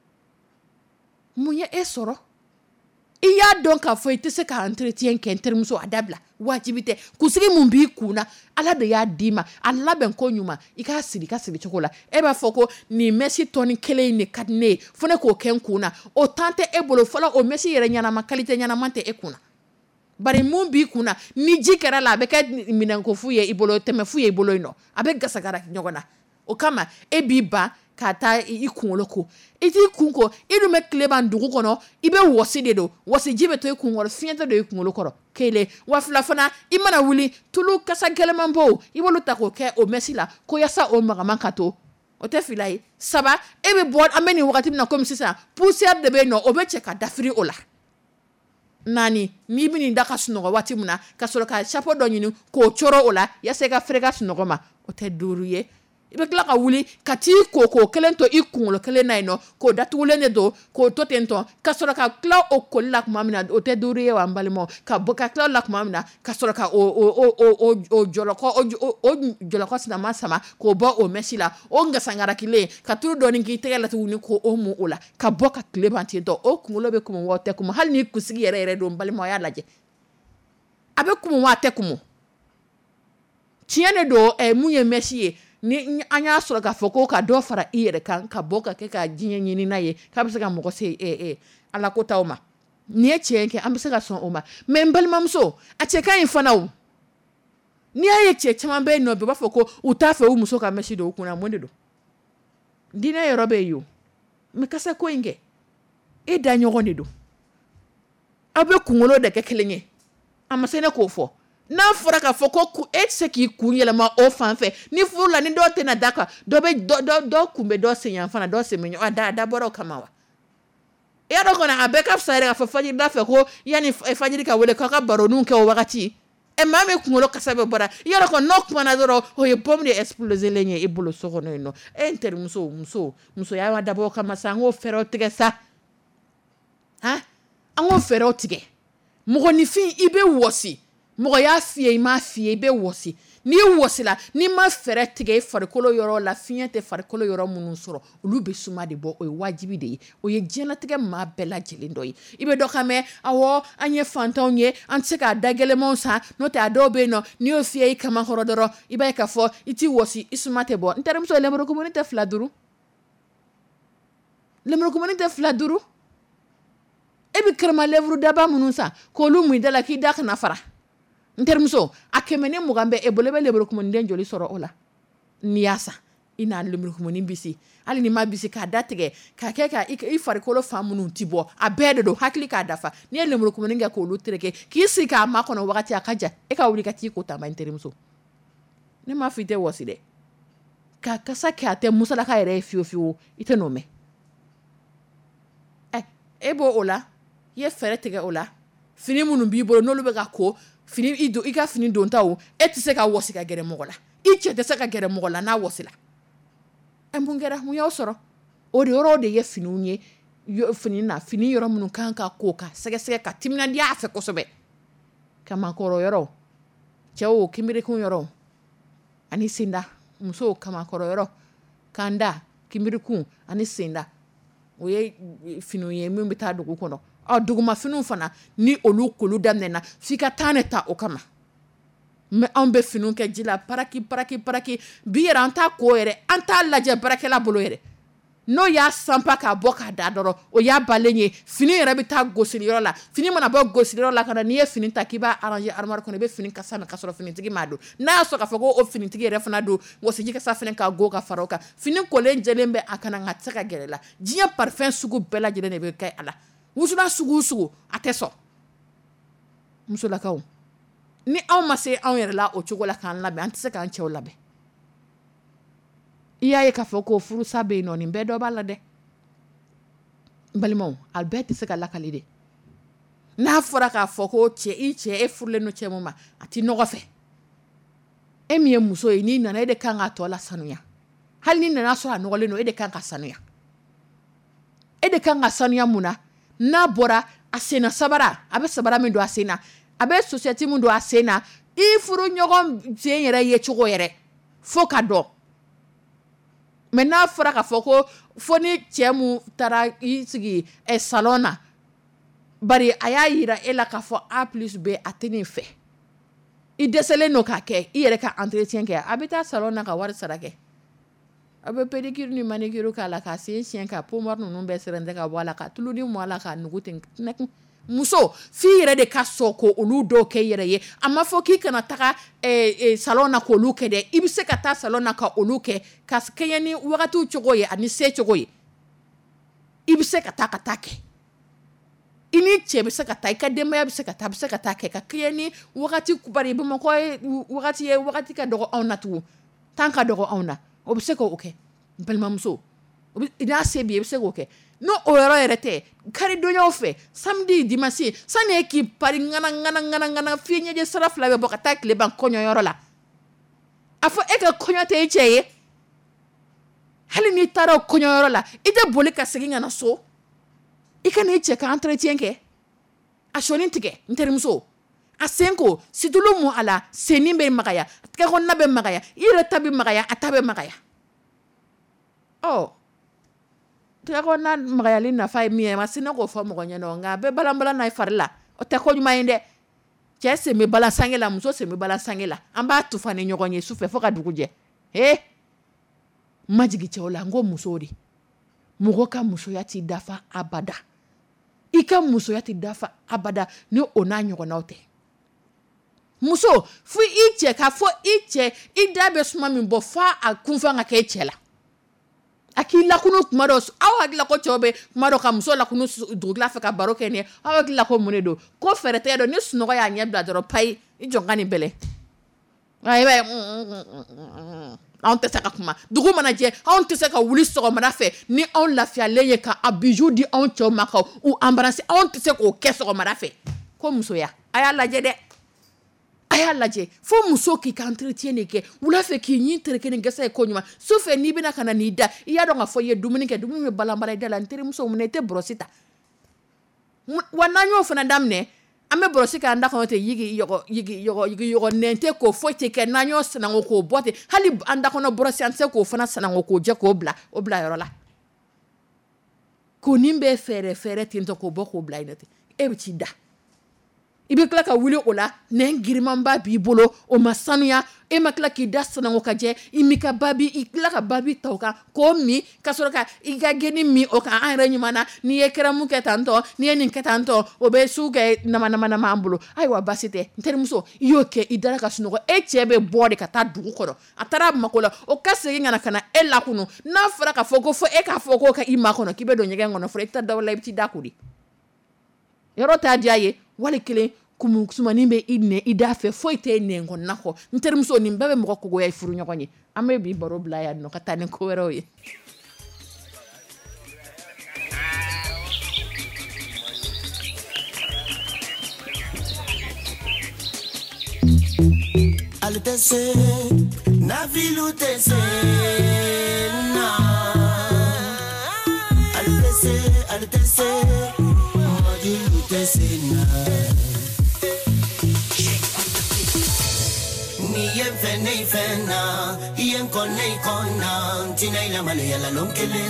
munye soro iya donc a fo ite se ka entretien ke termuso adabla wajibite kusigi mun bi kuna ala de ya dima ala ben ko nyuma ika siri chokola ba foko ni Messi toni kele ni kadne fone ko ken kuna o tante bolo fola o Messi yere nyana ma qualité nyana mante kuna bari mun bi kuna ni jikera la be ka minan ko fuye ibolo teme fuye ibolo no abe gasagara nyogona o kama bi ba kata ikunloko iti kunko idu me kleban dugu kono ibe wosi de do wosi jibe to ikunwol fiente do ikunloko kele wafla fana imana wuli tulu kasa gelemambo ibolu tako ke o mesila ko yasa o magaman kato o te filai saba ebe bod ameni wakati na comme ça poussière de be no o be cheka dafiri ola nani mi bini ndaka sunogo wati muna kasoro ka chapeau do nyinu ko choro ola yasa ka frega sunogo ma o te duruye ibe kla ka wuli kati ko kelen to ikungolo kelen na ino ko datule ne do ko to tento kasoro ka kla o kolla kuma mina o te duriye wa mbalimo ka boka kla la kuma mina kasoro ka o joloko sina masama ko bo o mesila o ngasangara kile ka turu do ni kitela tu ni ko o mu ola ka boka klebanti do o kungolo be kuma wote kuma hal ni kusigi yere do mbalimo ya laje abe kuma wate kuma tiene do munye mesiye ni anya sura ka foko ka do fara iyere kan ka boka ke ka jinye nyini na ye ka bisa ka moko se ala ko tawma ni chenke am bisa ka son oma membal mamso a che kan fana o ni aye che chama be no be ba foko utafe u muso ka meshi do kuna monde do dina yoro be yo me kasa ko inge da nyogoni do abe kungolo de ke kelenye amasene ko fo na fura ka foko ku se ki kunyela ma o fanfe ni fula ni do tena daka do be do kumbe do senya fana do semenyo da boro kamawa ya do kona abeka fsare ka fafaji da fe ko yani fajiri ka wele ka baro nun ke o wakati mame kungolo kasabe bora ya do ko nok mana doro o ye pomde exploser lenye e bolo sokono no enter muso ya wa dabo kama sango fero tige sa ha ango fero tige mo ni fin ibe wosi mo ya fie ma fie be wosi ni wosi la ni ma fere tige farikolo yoro la fiente farikolo yoro munun soro olu be suma de bo o wajibi de o ye jena tige ma bela jelindo yi ibe do kame awo anye fantonye antseka dagele monsa no te adobe no ni o fie kama horodoro ibe ka fo iti wosi isuma te bo ntere mso lemro community fladuru ebi krema levru daba mununsa ko lu mu dala ki dak na fara ntermuso akemene mugambe ebolebe lebro ko mon joli soro ola niasa ina lebro ko mon bisi ali ni mabisi ka datige ka keka i fari ko lo famunu tibo abede do hakli ka dafa ni lebro ko mon nga ko lu treke ki sika makono wakati akaja e ka wuli ka ti ko tama ntermuso ne ma fite woside ka kasa ka te musala ka ere fiofio ite no me ebo ola ye fere tege ola fini munu bi bolo no lube ka ko fini ido ika fini donta o etise ka wosi ka gere mogola iche te se ka gere mogola na wosila embungera mu ya osoro o de oro de ye fini unye yo fini yoro munu kan ka ko ka sege ka timna dia afe ko sobe kama koro yoro chewo kimire kun yoro ani sinda muso kama koro yoro kanda kimire kun ani sinda oye finu ye min bita dugu kono dugu ma finu fana ni olu kolu damnena fika taneta o kama me an be finu ke jila paraki bi yera anta ko yere anta laje barakela bolo yere no ya sampa ka boka dadoro o ya balenye fini yere bita gosili yoro la fini mana bo gosili yoro la kana ni ye fini takiba arranger armoire kono be fini kasame kasoro fini tigi madu na so ka fago o fini tigi yere fana do wosiji ka sa fini ka go ka faroka fini ko len jelembe akana ngatsaka gelela jiya parfum sugu bela jele ne be kay ala wusuna sugu ateso musula kaw ni aw ma se aw yere la o chogola kan labe antise kan chew labe iya ye ka fɔ ko furusa be no ni bɛɛ dɔ b'a la dɛ balimaw a bɛɛ tɛ se ka lakali de n'a fɔra k'a fɔ ko cɛ i cɛ e furulen no cɛ mun ma a ti nɔgɔ fɛ e min ye muso ye n'i nana e de kan ka tɔ la sanuya hali ni nana sɔrɔ a nɔgɔlen no e de kan ka sanuya e de kan ka sanuya mun na n'a bɔra a senna sabara a bɛ sabara min don a sen na a bɛ société min don a sen na i furu ɲɔgɔn sen yɛrɛ ye cogo yɛrɛ fo ka dɔn mais n'a fɔra k'a fɔ ko fo ni cɛ mun taara i sigi salon na bari a y'a yira e la k'a fɔ A plus B a tɛ nin fɛ i dɛsɛlen no k'a kɛ i yɛrɛ ka entretien kɛ a bɛ taa salon na ka wari sara kɛ a bɛ pédicure ni manicure k'a la k'a sen siɲɛ ka pommade ninnu bɛɛ sɛrɛntɛ ka bɔ a la ka tulu ni mɔ a la k'a nugu ten muso f'i yɛrɛ de ka sɔn ko olu dɔw kɛ i yɛrɛ ye a ma fɔ k'i kana taga salon na k'olu kɛ dɛ i bɛ se ka taa salon na ka olu kɛ ka kɛɲɛ ni wagatiw cogo ye ani se cogo ye i bɛ se ka taa kɛ i ni cɛ bɛ se ka taa i ka denbaya bɛ se ka taa kɛ ka kɛɲɛ ni wagati bari Bamakɔ ye wagati ka dɔgɔ anw na tugun temps ka dɔgɔ anw na o bɛ se k'o kɛ balimamuso n'a se bi i bɛ se k'o kɛ no o yɔrɔ yɛrɛ tɛ karidonyaw fɛ samedi dimanche sani e k'i pari ŋana f'i ɲɛjɛ sara 2 bɛ bɔ ka taa tile ban kɔɲɔyɔrɔ la a fɔ e ka kɔɲɔ tɛ i cɛ ye hali n'i taara o kɔɲɔyɔrɔ la i tɛ boli ka segin ka na so i ka n'i cɛ ka entretien kɛ a sɔni tigɛ n terimuso a sen ko situlu mun a la senni bɛ magaya tɛgɛkɔnɔna bɛ magaya i yɛrɛ ta bɛ magaya a ta bɛ magaya tɛgɛkɔnɔna magayali nafa ye min ye ma sinna k'o fɔ mɔgɔ ɲɛna nka a bɛ balanbalan n'a ye fari la o tɛ ko ɲuman ye dɛ cɛ sen bɛ balan sange la muso sen bɛ balan sange la an b'a tufa ni ɲɔgɔn ye sufɛ fo ka dugu jɛ ma jigin cɛw la n ko musow de mɔgɔ ka musoya t'i dafa abada i ka musoya t'i dafa abada ni o n'a ɲɔgɔnnaw tɛ muso fo i cɛ k'a fɔ i cɛ i da bɛ suma min bɔ f'a a kunfan ka kɛ i cɛ la a k'i lakunu kuma dɔ aw hakili la ko cɛw bɛ kuma dɔ ka muso lakunu dugutila fɛ ka baro kɛ ni aw hakili la ko mun de don ko fɛrɛ tɛ dɔn ni sunɔgɔ y'a ɲɛ bila dɔrɔn payi i jɔn ka nin bɛlɛ i b'a ye anw tɛ se ka kuma dugu mana jɛ anw tɛ se ka wuli sɔgɔmada fɛ ni anw lafiyalen ye ka a bijou di anw cɛw ma ka u embrasser anw tɛ se k'o kɛ sɔgɔmada fɛ ko musoya a y'a lajɛ dɛ a y'a lajɛ fo muso k'i ka entretien de kɛ wula fɛ k'i ɲin tereke ni gɛsɛ ye ko ɲuman su fɛ n'i bɛna ka na n'i da i y'a dɔn k'a fɔ i ye dumuni kɛ dumuni bɛ balanbala i da la n terimuso minɛ i tɛ bɔrɔsi ta wa n'an y'o fana daminɛ an bɛ bɔrɔsi k'an da kɔnɔ ten yigi yɔgɔ nɛn tɛ k'o foyi tɛ kɛ n'an y'o sanango k'o bɔ ten hali an da kɔnɔ bɔrɔsi an tɛ se k'o fana sanango k'o jɛ k'o bila yɔrɔ la ko nin bɛ fɛɛrɛ ten tɔ k'o bɔ k'o bila yen ten e bɛ t'i da i bɛ tila ka wuli o la nɛn girimanba b'i bolo o ma sanuya e ma tila k'i da sanango ka jɛ i mi ka babi i tila ka babi ta o kan k'o min ka sɔrɔ ka i ka geni min o kan an yɛrɛ ɲuman na n'i ye kɛramu kɛ tan tɔ n'i ye nin kɛ tan tɔ o bɛ su kɛ nama an bolo ayiwa baasi tɛ n terimuso i y'o kɛ i dara ka sunɔgɔ e cɛ bɛ bɔ de ka taa dugu kɔrɔ a taara a mako la o ka segin ka na e lakunu n'a fɔra k'a fɔ ko fo e k'a fɔ k'o ka i ma kɔnɔ k'i bɛ don ɲɛgɛn kɔnɔ fɔlɔ i tɛ daw la i bɛ t'i da ko de yɔrɔ t'a diya ye wali kelen kumusumani bɛ i nɛ i da fɛ foyi tɛ nɛn kɔnɔna kɔ n terimuso nin bɛɛ bɛ mɔgɔ kogoya i furu ɲɔgɔn ye an bɛ bi baro bila yan nɔ ka taa ni ko wɛrɛw ye Ale tɛ se nafilu tɛ se na ale tɛ se mɔdilu tɛ se na ni ye fɛn na i ye nkɔnɛ i kɔnna tina i la maloyala lonkele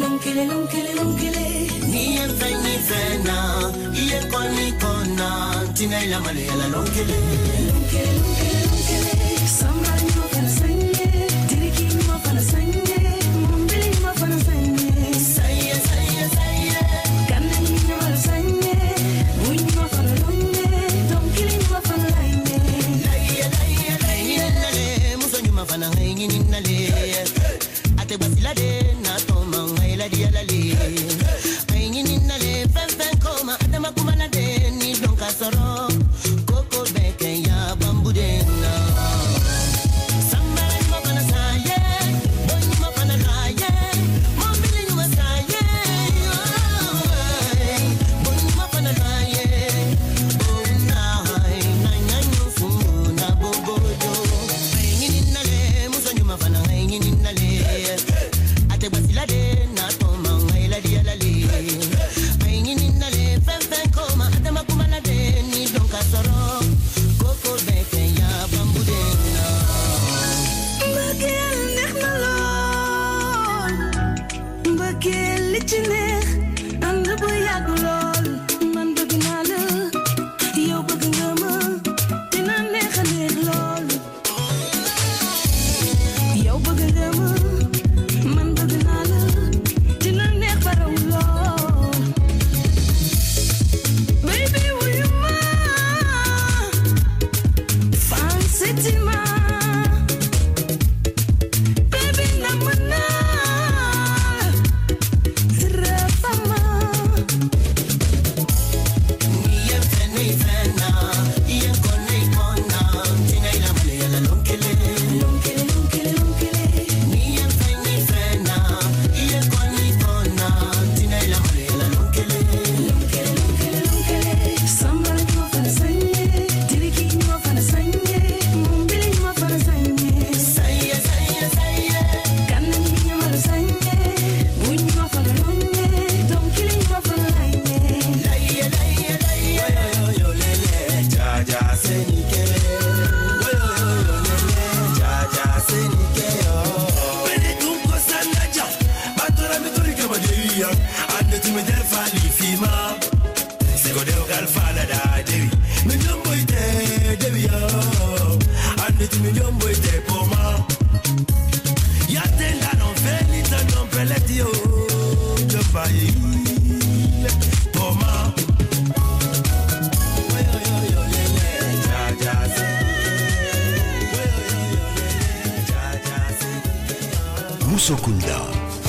ni ye fɛn na i ye nkɔnɛ i kɔnna tina i la maloyala lonkele Koko beke ya bambude Musokunda.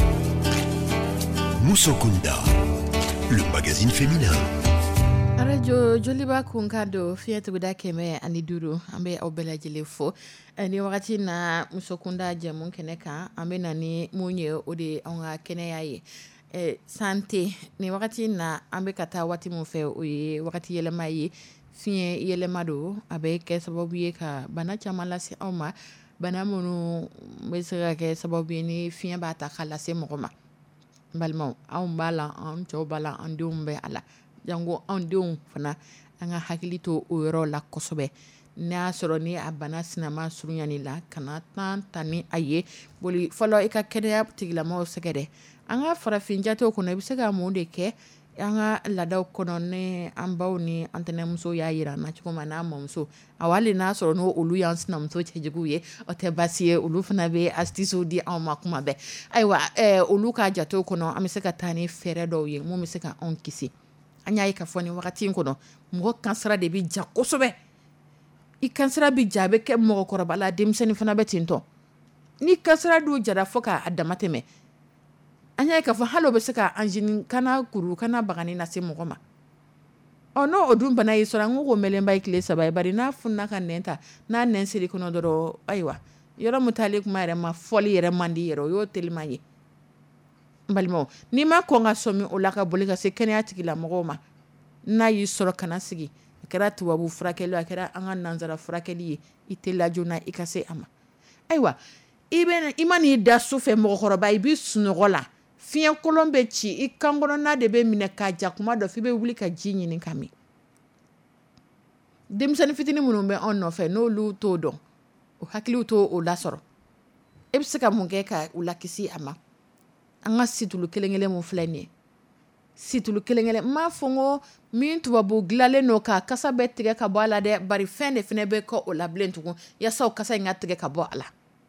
Musokunda, le magazine féminin. Radio Joliba Kunkado, Fiat Guda Keme, Aniduru, Ambe Obela Jelefo, and you wakati na Musokunda Jamon Keneka, Ambe Nani Munye Ode Onga Keneaye. Sante, ni wakati na Ambe Kata Wati Mufe, wakati Yelemaye, Fie Yelemado, Abe Kesabobi ka Bana Chamalasi Oma, Bana Munu Mesera Kesabobi ni Fie Bata Kalase Mokoma. Balmo, Aumbala, Antobala, Andumbe ala. Jango andung fana anga hakilito uro la kosobe na soro ni abana sinama surunyani la kana tani aye boli follow ika kede tigla mo segede anga farafinja to kono bisega mo de ke anga ladaw kono ne ambaw ni antene muso ya yira na chiko mana momso awali na soro no ulu yans na mso chejiguye otebasiye ulu fana be astiso di amakuma be aiwa ulu ka jato kono amiseka tani fere do ye mo miseka onkisi anya yi kafoni wakati nkono mgo kansara de bi ja kosobe I kansara bi jabe ke mgo korabala demseni fana betinto ni kansara du jara foka adamateme anya yi kafon halo be seka anjini kana kuru kana bagani na se mgo ma ono odun bana yi sora ngo melemba ikle sabai bari na funna kan nenta na nensiri kono doro aiwa yoro mutali kuma yere ma foli yere mandi yero yo telmaye balmo ni ma ko nga somi o la ka boli ka se kenya tigila mogoma na yi soro kana sigi kera tuwabu furakelo akera anga nanzara furakeli itela jona ikase ama aiwa iben imani da sufe mo khoroba ibi sunogola fien kolombe chi ikangono na de be mine ka jakuma do fibe wuli ka jinyi ni kami demsani fitini munumbe onno fe no lu todo o hakili to o la soro ebsika munge ka ulakisi ama anga situlu kelengele mo flanie situlu kelengele ma fongo min tubabu glale no ka kasa betige ka boala de bari fende fene be ko o lablentu ya saw kasa ngatige ka boala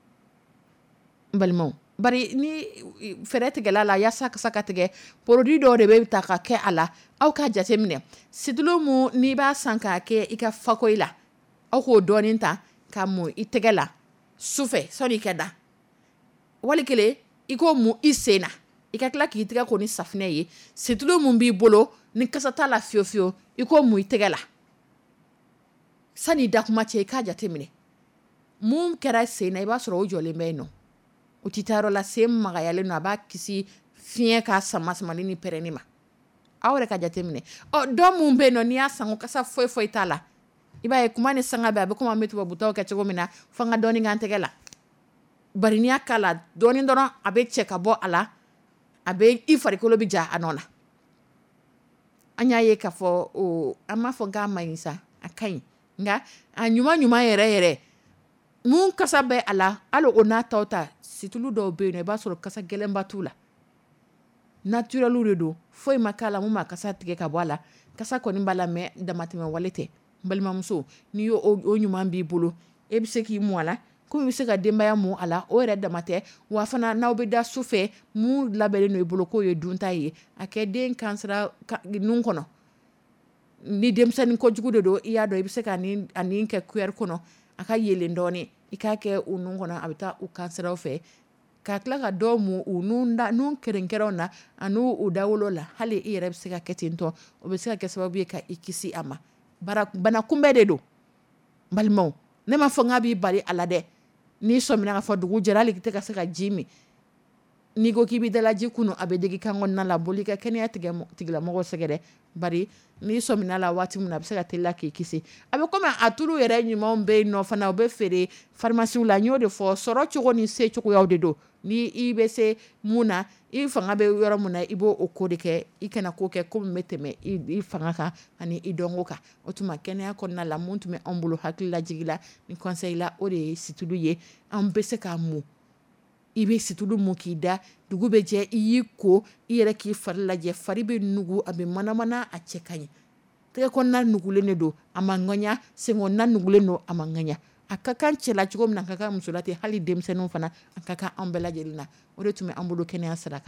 balmo bari ni ferete gelala ya sa kasa katige produit do de be ta ka ke ala au ka jatemine situlu mu ni ba sanka ke ika fakoila au ko doninta ka mu itegela sufe soni keda wali kele iko mu isena ikakla ki tiga ko ni safne ye situlu mu bi bolo ni kasata la fiofio iko mu itegela sani dakuma che ka jatemine mum kera sena iba soro o jole meno utitaro la sem magayale no aba kisi fien ka samasmani ni perenima awre ka jatemine o do mum be no ni asango kasa foi tala iba e kuma ni sanga ba be kuma metu babuta ka chego mina fanga doni ngantegela bari ni akala doni ndoro abe cheka bo ala abe ifari kolo bija anona anya ye ka fo o ama fo ga mayinsa akai nga anyuma yere mun kasa be ala alo ona tauta situlu do be ne ba soro kasa gelemba tula naturelu redo foi makala mu makasa tige ka bo ala kasa ko ni bala me damatime walete balma muso ni yo o nyuma bi bulu ebiseki mu ala ko bi se ka dembaya mu ala o re damate wa fana na obi da sufe mu labele no ibolo ko ye dunta ye akede kansara nun kono ni demsani ko jugude do iya do bi se ka ni anin ke kuer kono aka yele ndoni ikake unun kono abita u kansara fe ka kla ka do mu ununda nun kerenkerona anu udawolo la hali ire bi se ka ketinto o bi se ka kesababu ka ikisi ama bana kumbe de do balmo ne ma fo ngabi bari ala de ni so mina ka fo dugu jerali kite ka se ka jimi ni go kibi de la jikuno abedegi kango na la bolika kenya tigla mo segede bari ni so mina la wati muna be se ka tella ki kisi abe koma atulu yere nyuma mbe no fana obe fere pharmacie la nyo de fo soro chugo ni se chugo yawde do ni ibe se muna I fanga be yoro muna ibo okode ke ikena ko ke ko meteme I fanga ka ani idongo ka otuma kenya ko na la muntu me ambulo hakila jigila ni conseil la ode situlu ye ambese ka mu ibe situlu mu kida dugu be je yiko yere ki farla je faribe nugu abe mana a chekanye te ko na nugule ne do amanganya sengo na nugule no amanganya akakan chela chugo mna kaka musulati hali demsenu fana akaka ambela jelina ode tume ambulo kenya sadaka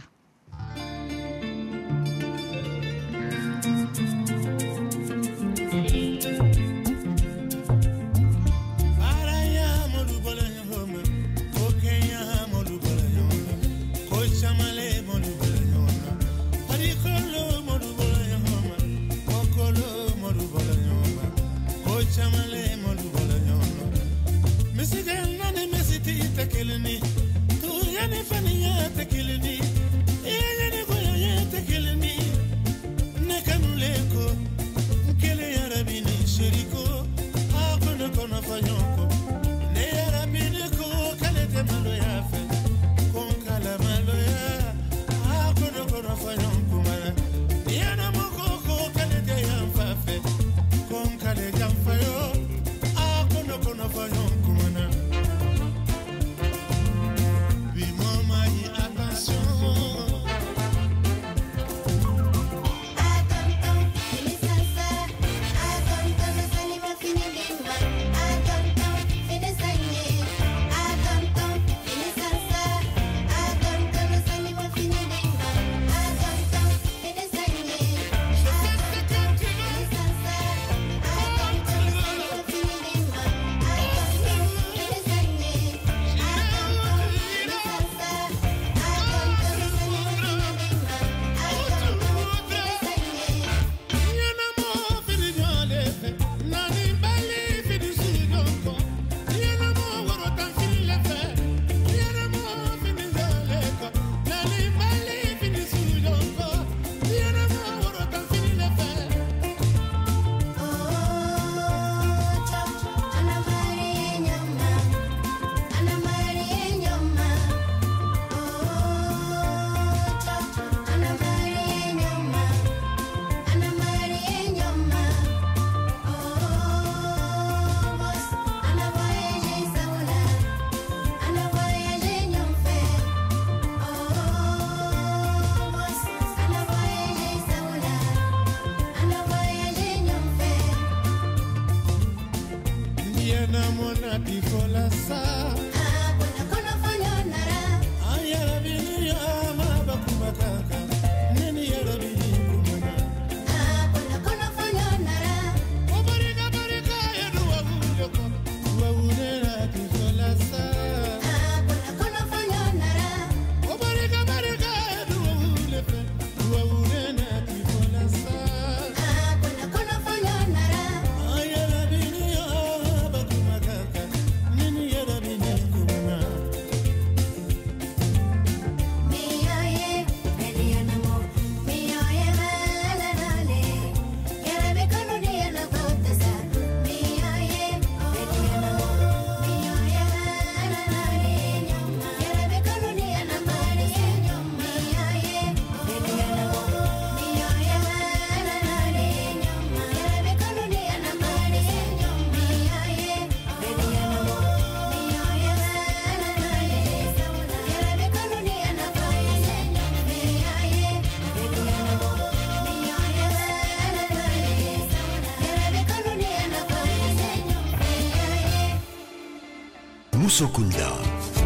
Musokunda.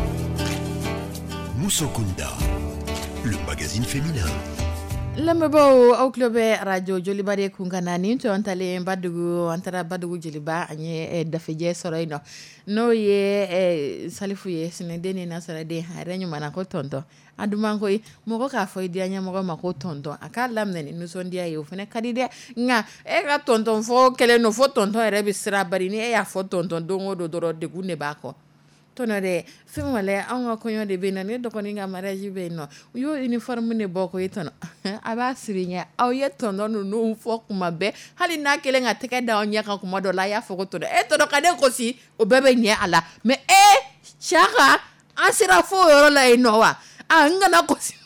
Musokunda, le magazine féminin. Lamebo au club radio Jolibare kunganani to antale badugu antara badugu jiliba anye dafeje soroino no ye salifu ye sinedeni na sarade harenyu manako tonto adumango moko ka fo idianya moko mako tonto aka lamneni nusondia yo fene kadide nga ka tonto fo kele no fo tonto ere bisira bari ni ya fo tonto dongo do doro de gune bako tonore fimale anga konyo de bena ne do koninga mariage beno yo uniforme ne boko yitono aba sirinya aw yetono no fo kuma be hali na kele nga teke da onya ka kuma do la ya fo to to do kade ko si o bebe nya ala me chaka ansira fo yoro la inowa anga na ko si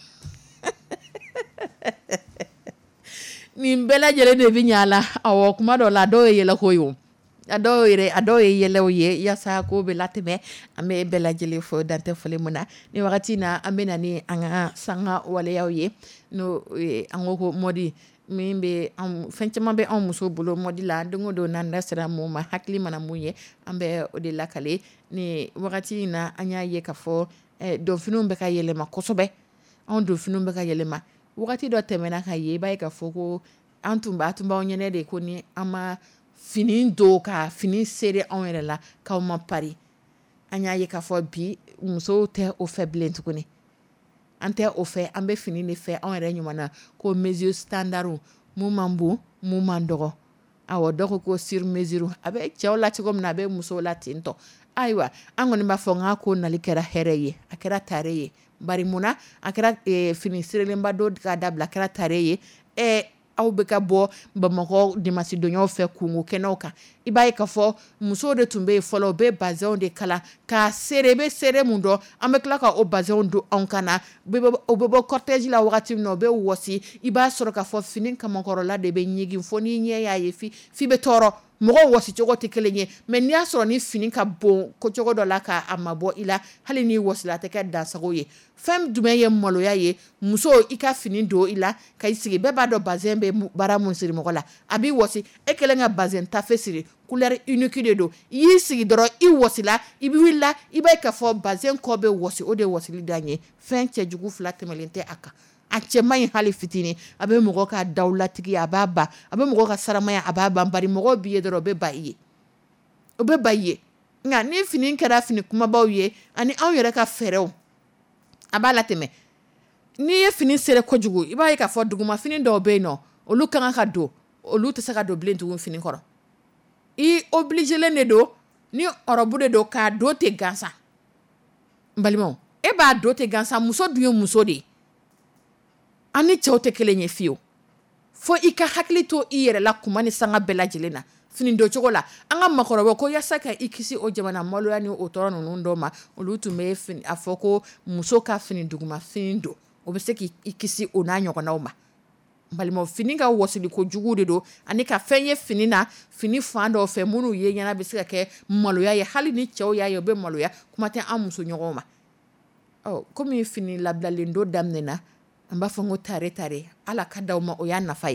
ni mbela jere de binyala aw kuma do la do yela ko yo ado yele oye ya sa ko be lateme ame bela jele fo dante fole muna ni wakati na amena ni anga sanga wale ya oye no angoko modi mimbe fenchama be muso bulo modi la ndungo do nan resra mo ma hakli mana muye ambe odi lakale ni wakati na anya ye kafo do finu be ka yele ma kosobe on do finu be ka yele ma wakati do temena ka ye ba ka fo ko antumba onyene de ko ni ama fini do ka fini sere on yɛrɛ la ka ma pari anya ye ka fɔ bi muso tɛ o fɛ bilen tuguni an tɛ o fɛ an bɛ fini de fɛ an yɛrɛ ɲuman na ko mesure standard mu man bon mu man dɔgɔ awɔ dɔgɔ ko sur mesure a bɛ cɛw la cogo min na a bɛ muso la ten tɔ ayiwa an kɔni b'a fɔ nka ko nali kɛra hɛrɛ ye a kɛra tare ye bari munna a kɛra fini serelenba do ka dabila a kɛra tare ye aw bɛ ka bɔ Bamakɔ dimanche donyaw fɛ kungo kɛnɛw kan i b'a ye k'a fɔ musow de tun bɛ yen fɔlɔ u bɛ bazɛnw de kala ka seere bɛ seere mun dɔn an bɛ tila ka o bazɛnw don anw kan na u bɛ bɔ cortège la wagati min na u bɛ wɔsi i b'a sɔrɔ k'a fɔ fini kamakɔrɔla de bɛ ɲigin fo n'i ɲɛ y'a ye f'i bɛ tɔɔrɔ mɔgɔw wɔsi cogo tɛ kelen ye mais n'i y'a sɔrɔ ni fini ka bon ko cogo dɔ la k'a mabɔ i la hali n'i wɔsila a tɛ kɛ dansago ye fɛn jumɛn ye maloya ye muso i ka fini don i la ka i sigi bɛɛ b'a dɔn bazɛn bɛ baara mun siri mɔgɔ la a b'i wɔsi e kɛlen ka bazɛn tafe siri couleur unique de don i y'i sigi dɔrɔn i wɔsila i bɛ wuli i b'a ye k'a fɔ bazɛn kɔ bɛ wɔsi o de ye wɔsili dan ye fɛn cɛjugu fila tɛmɛlen tɛ a kan a cɛ man ɲi hali fitinin a bɛ mɔgɔ ka dawulatigi a b'a ban a bɛ mɔgɔ ka saramaya a b'a ban bari mɔgɔw b'i ye dɔrɔn o bɛ ba i ye o bɛ ba i ye nka ni fini kɛra fini kumabaw ye ani anw yɛrɛ ka fɛɛrɛw a b'a latɛmɛ n'i ye fini sere kojugu i b'a ye k'a fɔ duguma fini dɔw bɛ yen nɔ olu kan ka don olu tɛ se ka don bilen tugun fini kɔrɔ i obligelen de don ni ɔrɔbu de don k'a don tɛ gansan n balimaw e b'a don tɛ gansan muso dun ye muso de ye an ni cɛw tɛ kelen ye fiyewu fo i ka hakili to i yɛrɛ la kuma ni sanga bɛɛ lajɛlen na fini don cogo la an ka makɔrɔbaw ko yasa ka i kisi o jamana maloya ni o tɔɔrɔ ninnu dɔw ma olu tun bɛ a fɔ ko muso ka fini duguma fini don o bɛ se k'i kisi o n'a ɲɔgɔnnaw ma balimaw fini ka wɔsili kojugu de don ani ka fɛn ye fini na fini fan dɔw fɛ minnu ye ɲɛna bɛ se ka kɛ maloya ye hali ni cɛw y'a ye o bɛ maloya kuma tɛ an muso ɲɔgɔnw ma komi fini labilalen don daminɛna an b'a fɔ ko tare ala ka d'aw ma o y'a nafa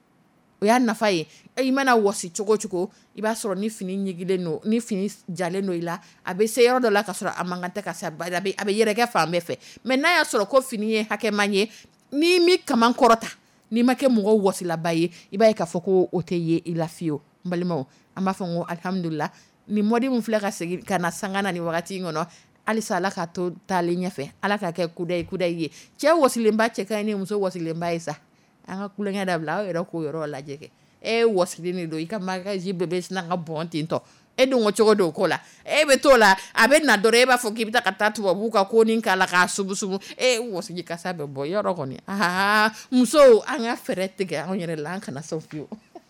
ye i mana wɔsi cogo cogo i b'a sɔrɔ ni fini ɲigilen don ni fini jalen don i la a bɛ se yɔrɔ dɔ la ka sɔrɔ a man kan tɛ ka se a bɛ yɛrɛkɛ fan bɛɛ fɛ mais n'a y'a sɔrɔ ko fini ye hakɛman ye n'i mi kaman kɔrɔta n'i ma kɛ mɔgɔw wɔsilaba ye i b'a ye k'a fɔ ko o tɛ ye i la fiyewu n balimaw an b'a fɔ ko alhamdulila ni mɔdi min filɛ ka segin ka na sanga na ni wagati in kɔnɔ halisa ala ka to taalen ɲɛfɛ ala ka kɛ kudayi ye cɛ wɔsilenba cɛ ka ɲi ni muso wɔsilenba ye sa an ka kulonkɛ dabila aw yɛrɛ k'o yɔrɔ lajɛ kɛ e wɔsilen de don i ka magaji bɛɛ bɛ sina ka bɔn ten tɔ e dun ko cogo do ko la e bɛ t'o la a bɛ na dɔrɔn e b'a fɔ k'i bɛ taa ka taa tubabuw ka ko nin k'a la k'a subu e wɔsiji kasa bɛ bɔ yɔrɔ kɔni musow an ka fɛɛrɛ tigɛ anw yɛrɛ la an kana sɔn fiyewu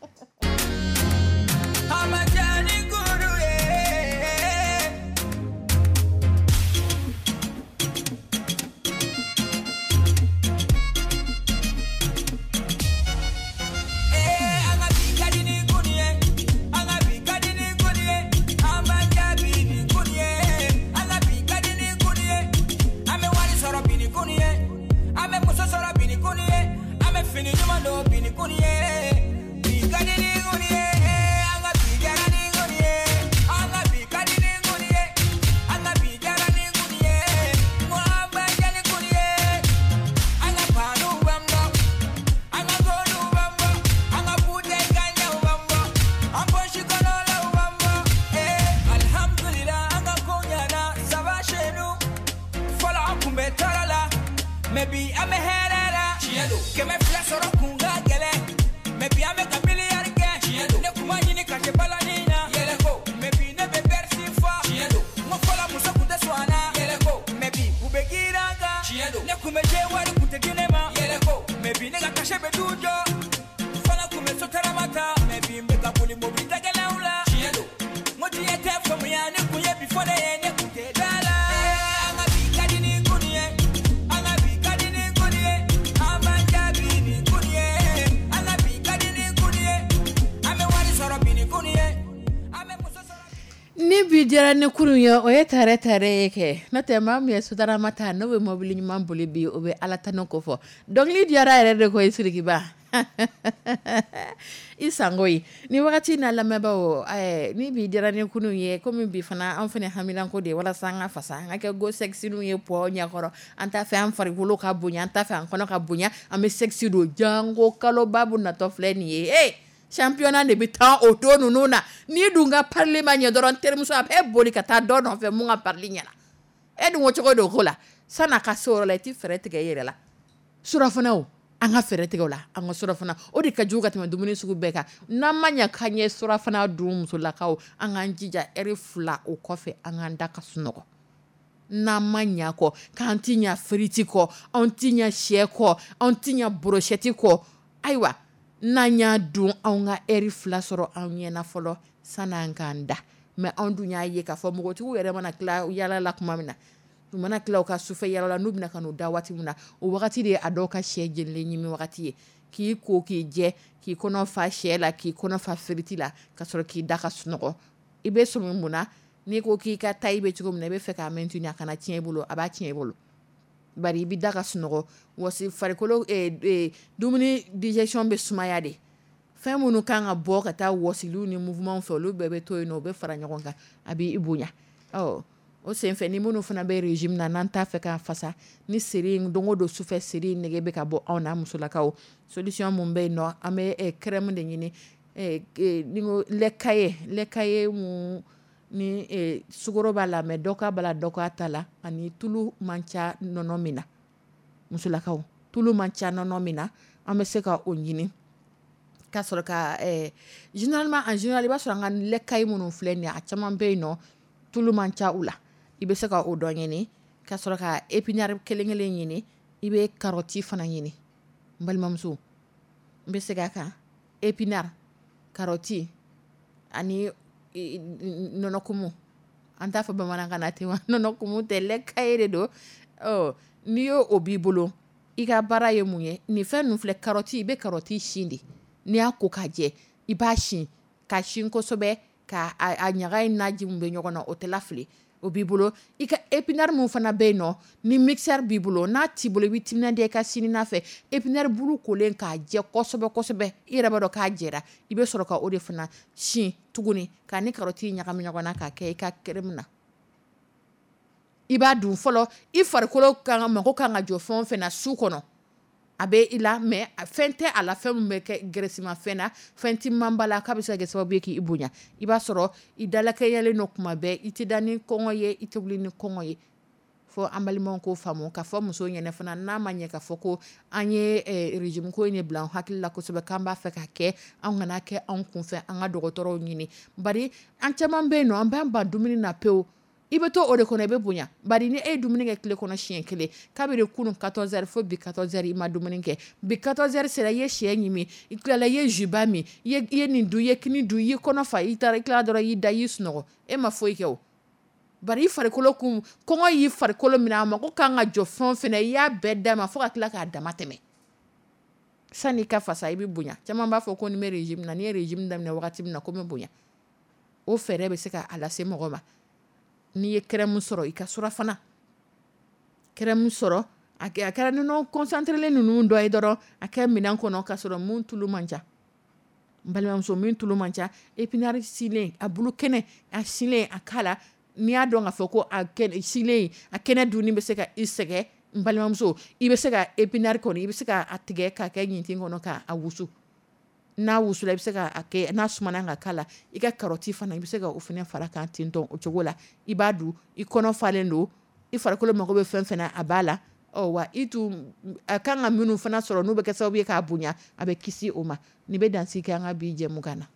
diyara ni kurun ye o ye tare ye kɛ n'o tɛ maa min ye sotarama ta n'o bɛ mobili ɲuman boli bi o bɛ ala tanu ko fɔ dɔnkili diyara yɛrɛ de ko ye sirikiba i sango ye ni wagati n'a lamɛnbaaw ni bi diyara ni kurun ye komi bi fana an fana hamilanko de walasa an ka fasa an ka kɛ go sexy nu ye pɔ ɲɛkɔrɔ an t'a fɛ an farikolo ka bonya an t'a fɛ an kɔnɔ ka bonya an bɛ sexy don jango kalo babu natɔ filɛ nin ye championnat de bɛ taa o don ninnu na n'i dun ka parili ma ɲɛ dɔrɔn terimuso a bɛ boli ka taa dɔ nɔfɛ mun ka parili ɲɛna e dun ko cogo do ko la san'a ka se o yɔrɔ la i ti fɛɛrɛ tigɛ i yɛrɛ la surafanaw an ka fɛɛrɛ tigɛ o la an ka surafana o de ka jugu ka tɛmɛ dumuni sugu bɛɛ kan n'an ma ɲɛ k'an ye surafana dun musolakaw an k'an jija ɛri 2 o kɔfɛ an k'an da ka sunɔgɔ n'an ma ɲɛ kɔ k'an ti ɲɛ firiti kɔ an ti ɲɛ sɛ kɔ an ti ɲɛ brochette kɔ ayiwa n'an y'a dun anw ka eri fila sɔrɔ anw ɲɛna fɔlɔ san'an k'an da mais anw dun y'a ye k'a fɔ mɔgɔtigiw yɛrɛ mana tila yala la kuma min na u mana tila u ka sufɛ yala la n'u bɛna ka n'u da waati min na o wagati de ye a dɔw ka sɛ jenilen ɲimi wagati ye k'i ko k'i jɛ k'i kɔnɔ fa sɛ la k'i kɔnɔ fa firiti la ka sɔrɔ k'i da ka sunɔgɔ i bɛ sɔmi mun na n'i ko k'i ka tayi bɛ cogo min na i bɛ fɛ k'a mɛn tuni a kana tiɲɛ i bolo a b'a tiɲɛ i bolo bari i bɛ da ka sunɔgɔ wasi farikolo dumuni digestion bɛ sumaya de fɛn minnu kan ka bɔ ka taa wasiliw ni mouvement fɛ olu bɛɛ bɛ to yen nɔ u bɛ fara ɲɔgɔn kan a b'i bonya o senfɛ ni minnu fana bɛ régime na n'an t'a fɛ k'a fasa ni seri in don o don sufɛ seri nege bɛ ka bɔ anw na musolakaw solution mun bɛ yen nɔ an bɛ crème de ɲini ni ko lait caillé mun ni sukaro b'a la mais dɔ ka b'a la dɔ ka t'a la ani tulu man ca nɔnɔ min na musolakaw tulu man ca nɔnɔ min na an bɛ se ka o ɲini ka sɔrɔ ka généralement en général i b'a sɔrɔ an ka lait caillé minnu filɛ nin ye a caman bɛ yen nɔ tulu man ca u la i bɛ se ka o dɔ ɲini ka sɔrɔ ka épinard kelen kelen ɲini i bɛ carotte fana ɲini n balimamuso n bɛ segin a kan épinard carotte ani nɔnɔkumu an t'a fɔ bamanankan na ten wa nɔnɔkumu tɛ lait caillé de don n'i y'o o b'i bolo i ka baara ye mun ye nin fɛn ninnu filɛ carotte i bɛ carotte sin de n'i y'a ko k'a jɛ i b'a sin ka sin kosɛbɛ ka a ɲaga in n'a ji mun bɛ ɲɔgɔn na o tɛ lafili o b'i bolo i ka épinard mun fana bɛ yen nɔ ni mixeur b'i bolo n'a t'i bolo i bɛ timinadiya i ka sini n'a fɛ épinard bulu kolen k'a jɛ kosɛbɛ kosɛbɛ i yɛrɛ b'a dɔn k'a jɛra i bɛ sɔrɔ ka o de fana sin tuguni k'a ni carotte ɲagami ɲɔgɔn na k'a kɛ i ka crème na i b'a dun fɔlɔ i farikolo mago kan ka jɔ fɛn o fɛn na su kɔnɔ a bɛ i la mais fɛn tɛ a la fɛn min bɛ kɛ gɛrɛsima fɛn na fɛn ti man ba la k'a bɛ se ka kɛ sababu ye k'i bonya i b'a sɔrɔ i dalakɛɲɛlen don kuma bɛɛ i tɛ da ni kɔngɔ ye i tɛ wuli ni kɔngɔ ye fo an balimaw k'o faamu k'a fɔ muso ɲɛna fana n'a ma ɲɛ k'a fɔ ko an ye régime ko in de bila an hakili la kosɛbɛ k'an b'a fɛ k'a kɛ an kana kɛ anw kunfɛ an ka dɔgɔtɔrɔw ɲini bari an caman bɛ yen nɔ an b'an ban dumuni na pewu i bɛ to o de kɔnɔ i bɛ bonya bari ni e ye dumuni kɛ tile kɔnɔ siɲɛ kelen kabiri kunun 14h fo bi 14h i ma dumuni kɛ bi 14h sera i ye sɛ ɲimi i tilala i ye juba min i ye nin dun i ye kini dun i ye kɔnɔ fa i tilala dɔrɔn i da y'i sunɔgɔ e ma foyi kɛ o bari i farikolo kun kɔngɔ y'i farikolo minɛ a mako kan ka jɔ fɛn o fɛn na i y'a bɛɛ d'a ma fo ka tila k'a dama tɛmɛ san'i ka fasa i bɛ bonya caman b'a fɔ ko ni bɛ régime na n'i ye régime daminɛ wagati min na ko n bɛ bonya o fɛɛrɛ bɛ se ka a lase mɔgɔ ma n'i ye crème sɔrɔ i ka surafana crème sɔrɔ a kɛra nɔnɔ concentré ninnu dɔ ye dɔrɔn a kɛ minɛn kɔnɔ ka sɔrɔ mun tulu man ca n balimamuso min tulu man ca épinard silen a bulu kɛnɛ a silen a k'a la n'i y'a dɔn k'a fɔ ko a silen a kɛnɛ dunni bɛ se ka i sɛgɛn n balimamuso i bɛ se ka épinard kɔni i bɛ se ka a tigɛ k'a kɛ ɲintin kɔnɔ k'a wusu n'a wusula i bɛ se ka kɛ n'a sumana ka k'a la i ka carotte fana i bɛ se ka o fana fara kan ten tɔ o cogo la i b'a dun i kɔnɔ falen don i farikolo mago bɛ fɛn fɛn na a b'a la wa i tun a kan ka minnu fana sɔrɔ n'u bɛ kɛ sababu ye k'a bonya a bɛ kisi o ma nin bɛ dansigi kɛ an ka bi jɛmukan na.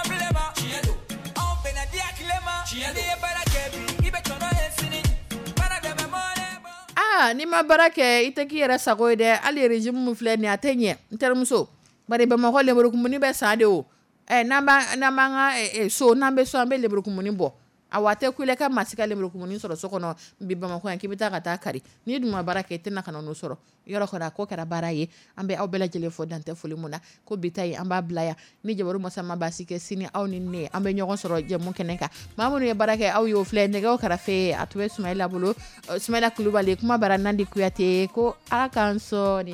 N'i ma baara kɛ i tɛ k'i yɛrɛ sago ye dɛ hali régime min filɛ nin a tɛ ɲɛ n terimuso bari bamakɔ lemurukumuni bɛ san de o n'an b'an ka so n'an bɛ so an bɛ lemurukumuni bɔ a wa tɛ kule ka maa si ka lemurukumuni sɔrɔ so kɔnɔ bi bamakɔ yan k'i bɛ taa ka taa kari n'i dun ma baara kɛ i tɛna ka na n'o sɔrɔ yɔrɔ kɔni a ko kɛra baara ye an bɛ aw bɛɛ lajɛlen fɔ dan tɛ foli mun na ko bi ta ye an b'a bila yan ni jabaru masama baasi kɛ sini aw ni ne an bɛ ɲɔgɔn sɔrɔ jɛmu kɛnɛ kan maa minnu ye baara kɛ aw y'o filɛ nɛgɛw kɛrɛfɛ a tun bɛ Sumayila bolo Sumayila Kulubali kuma bara Nandi Kuyate ko ala k'an sɔni.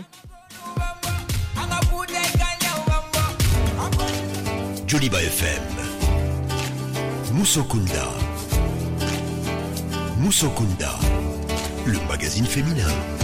Joliba FM Musokunda, le magazine féminin.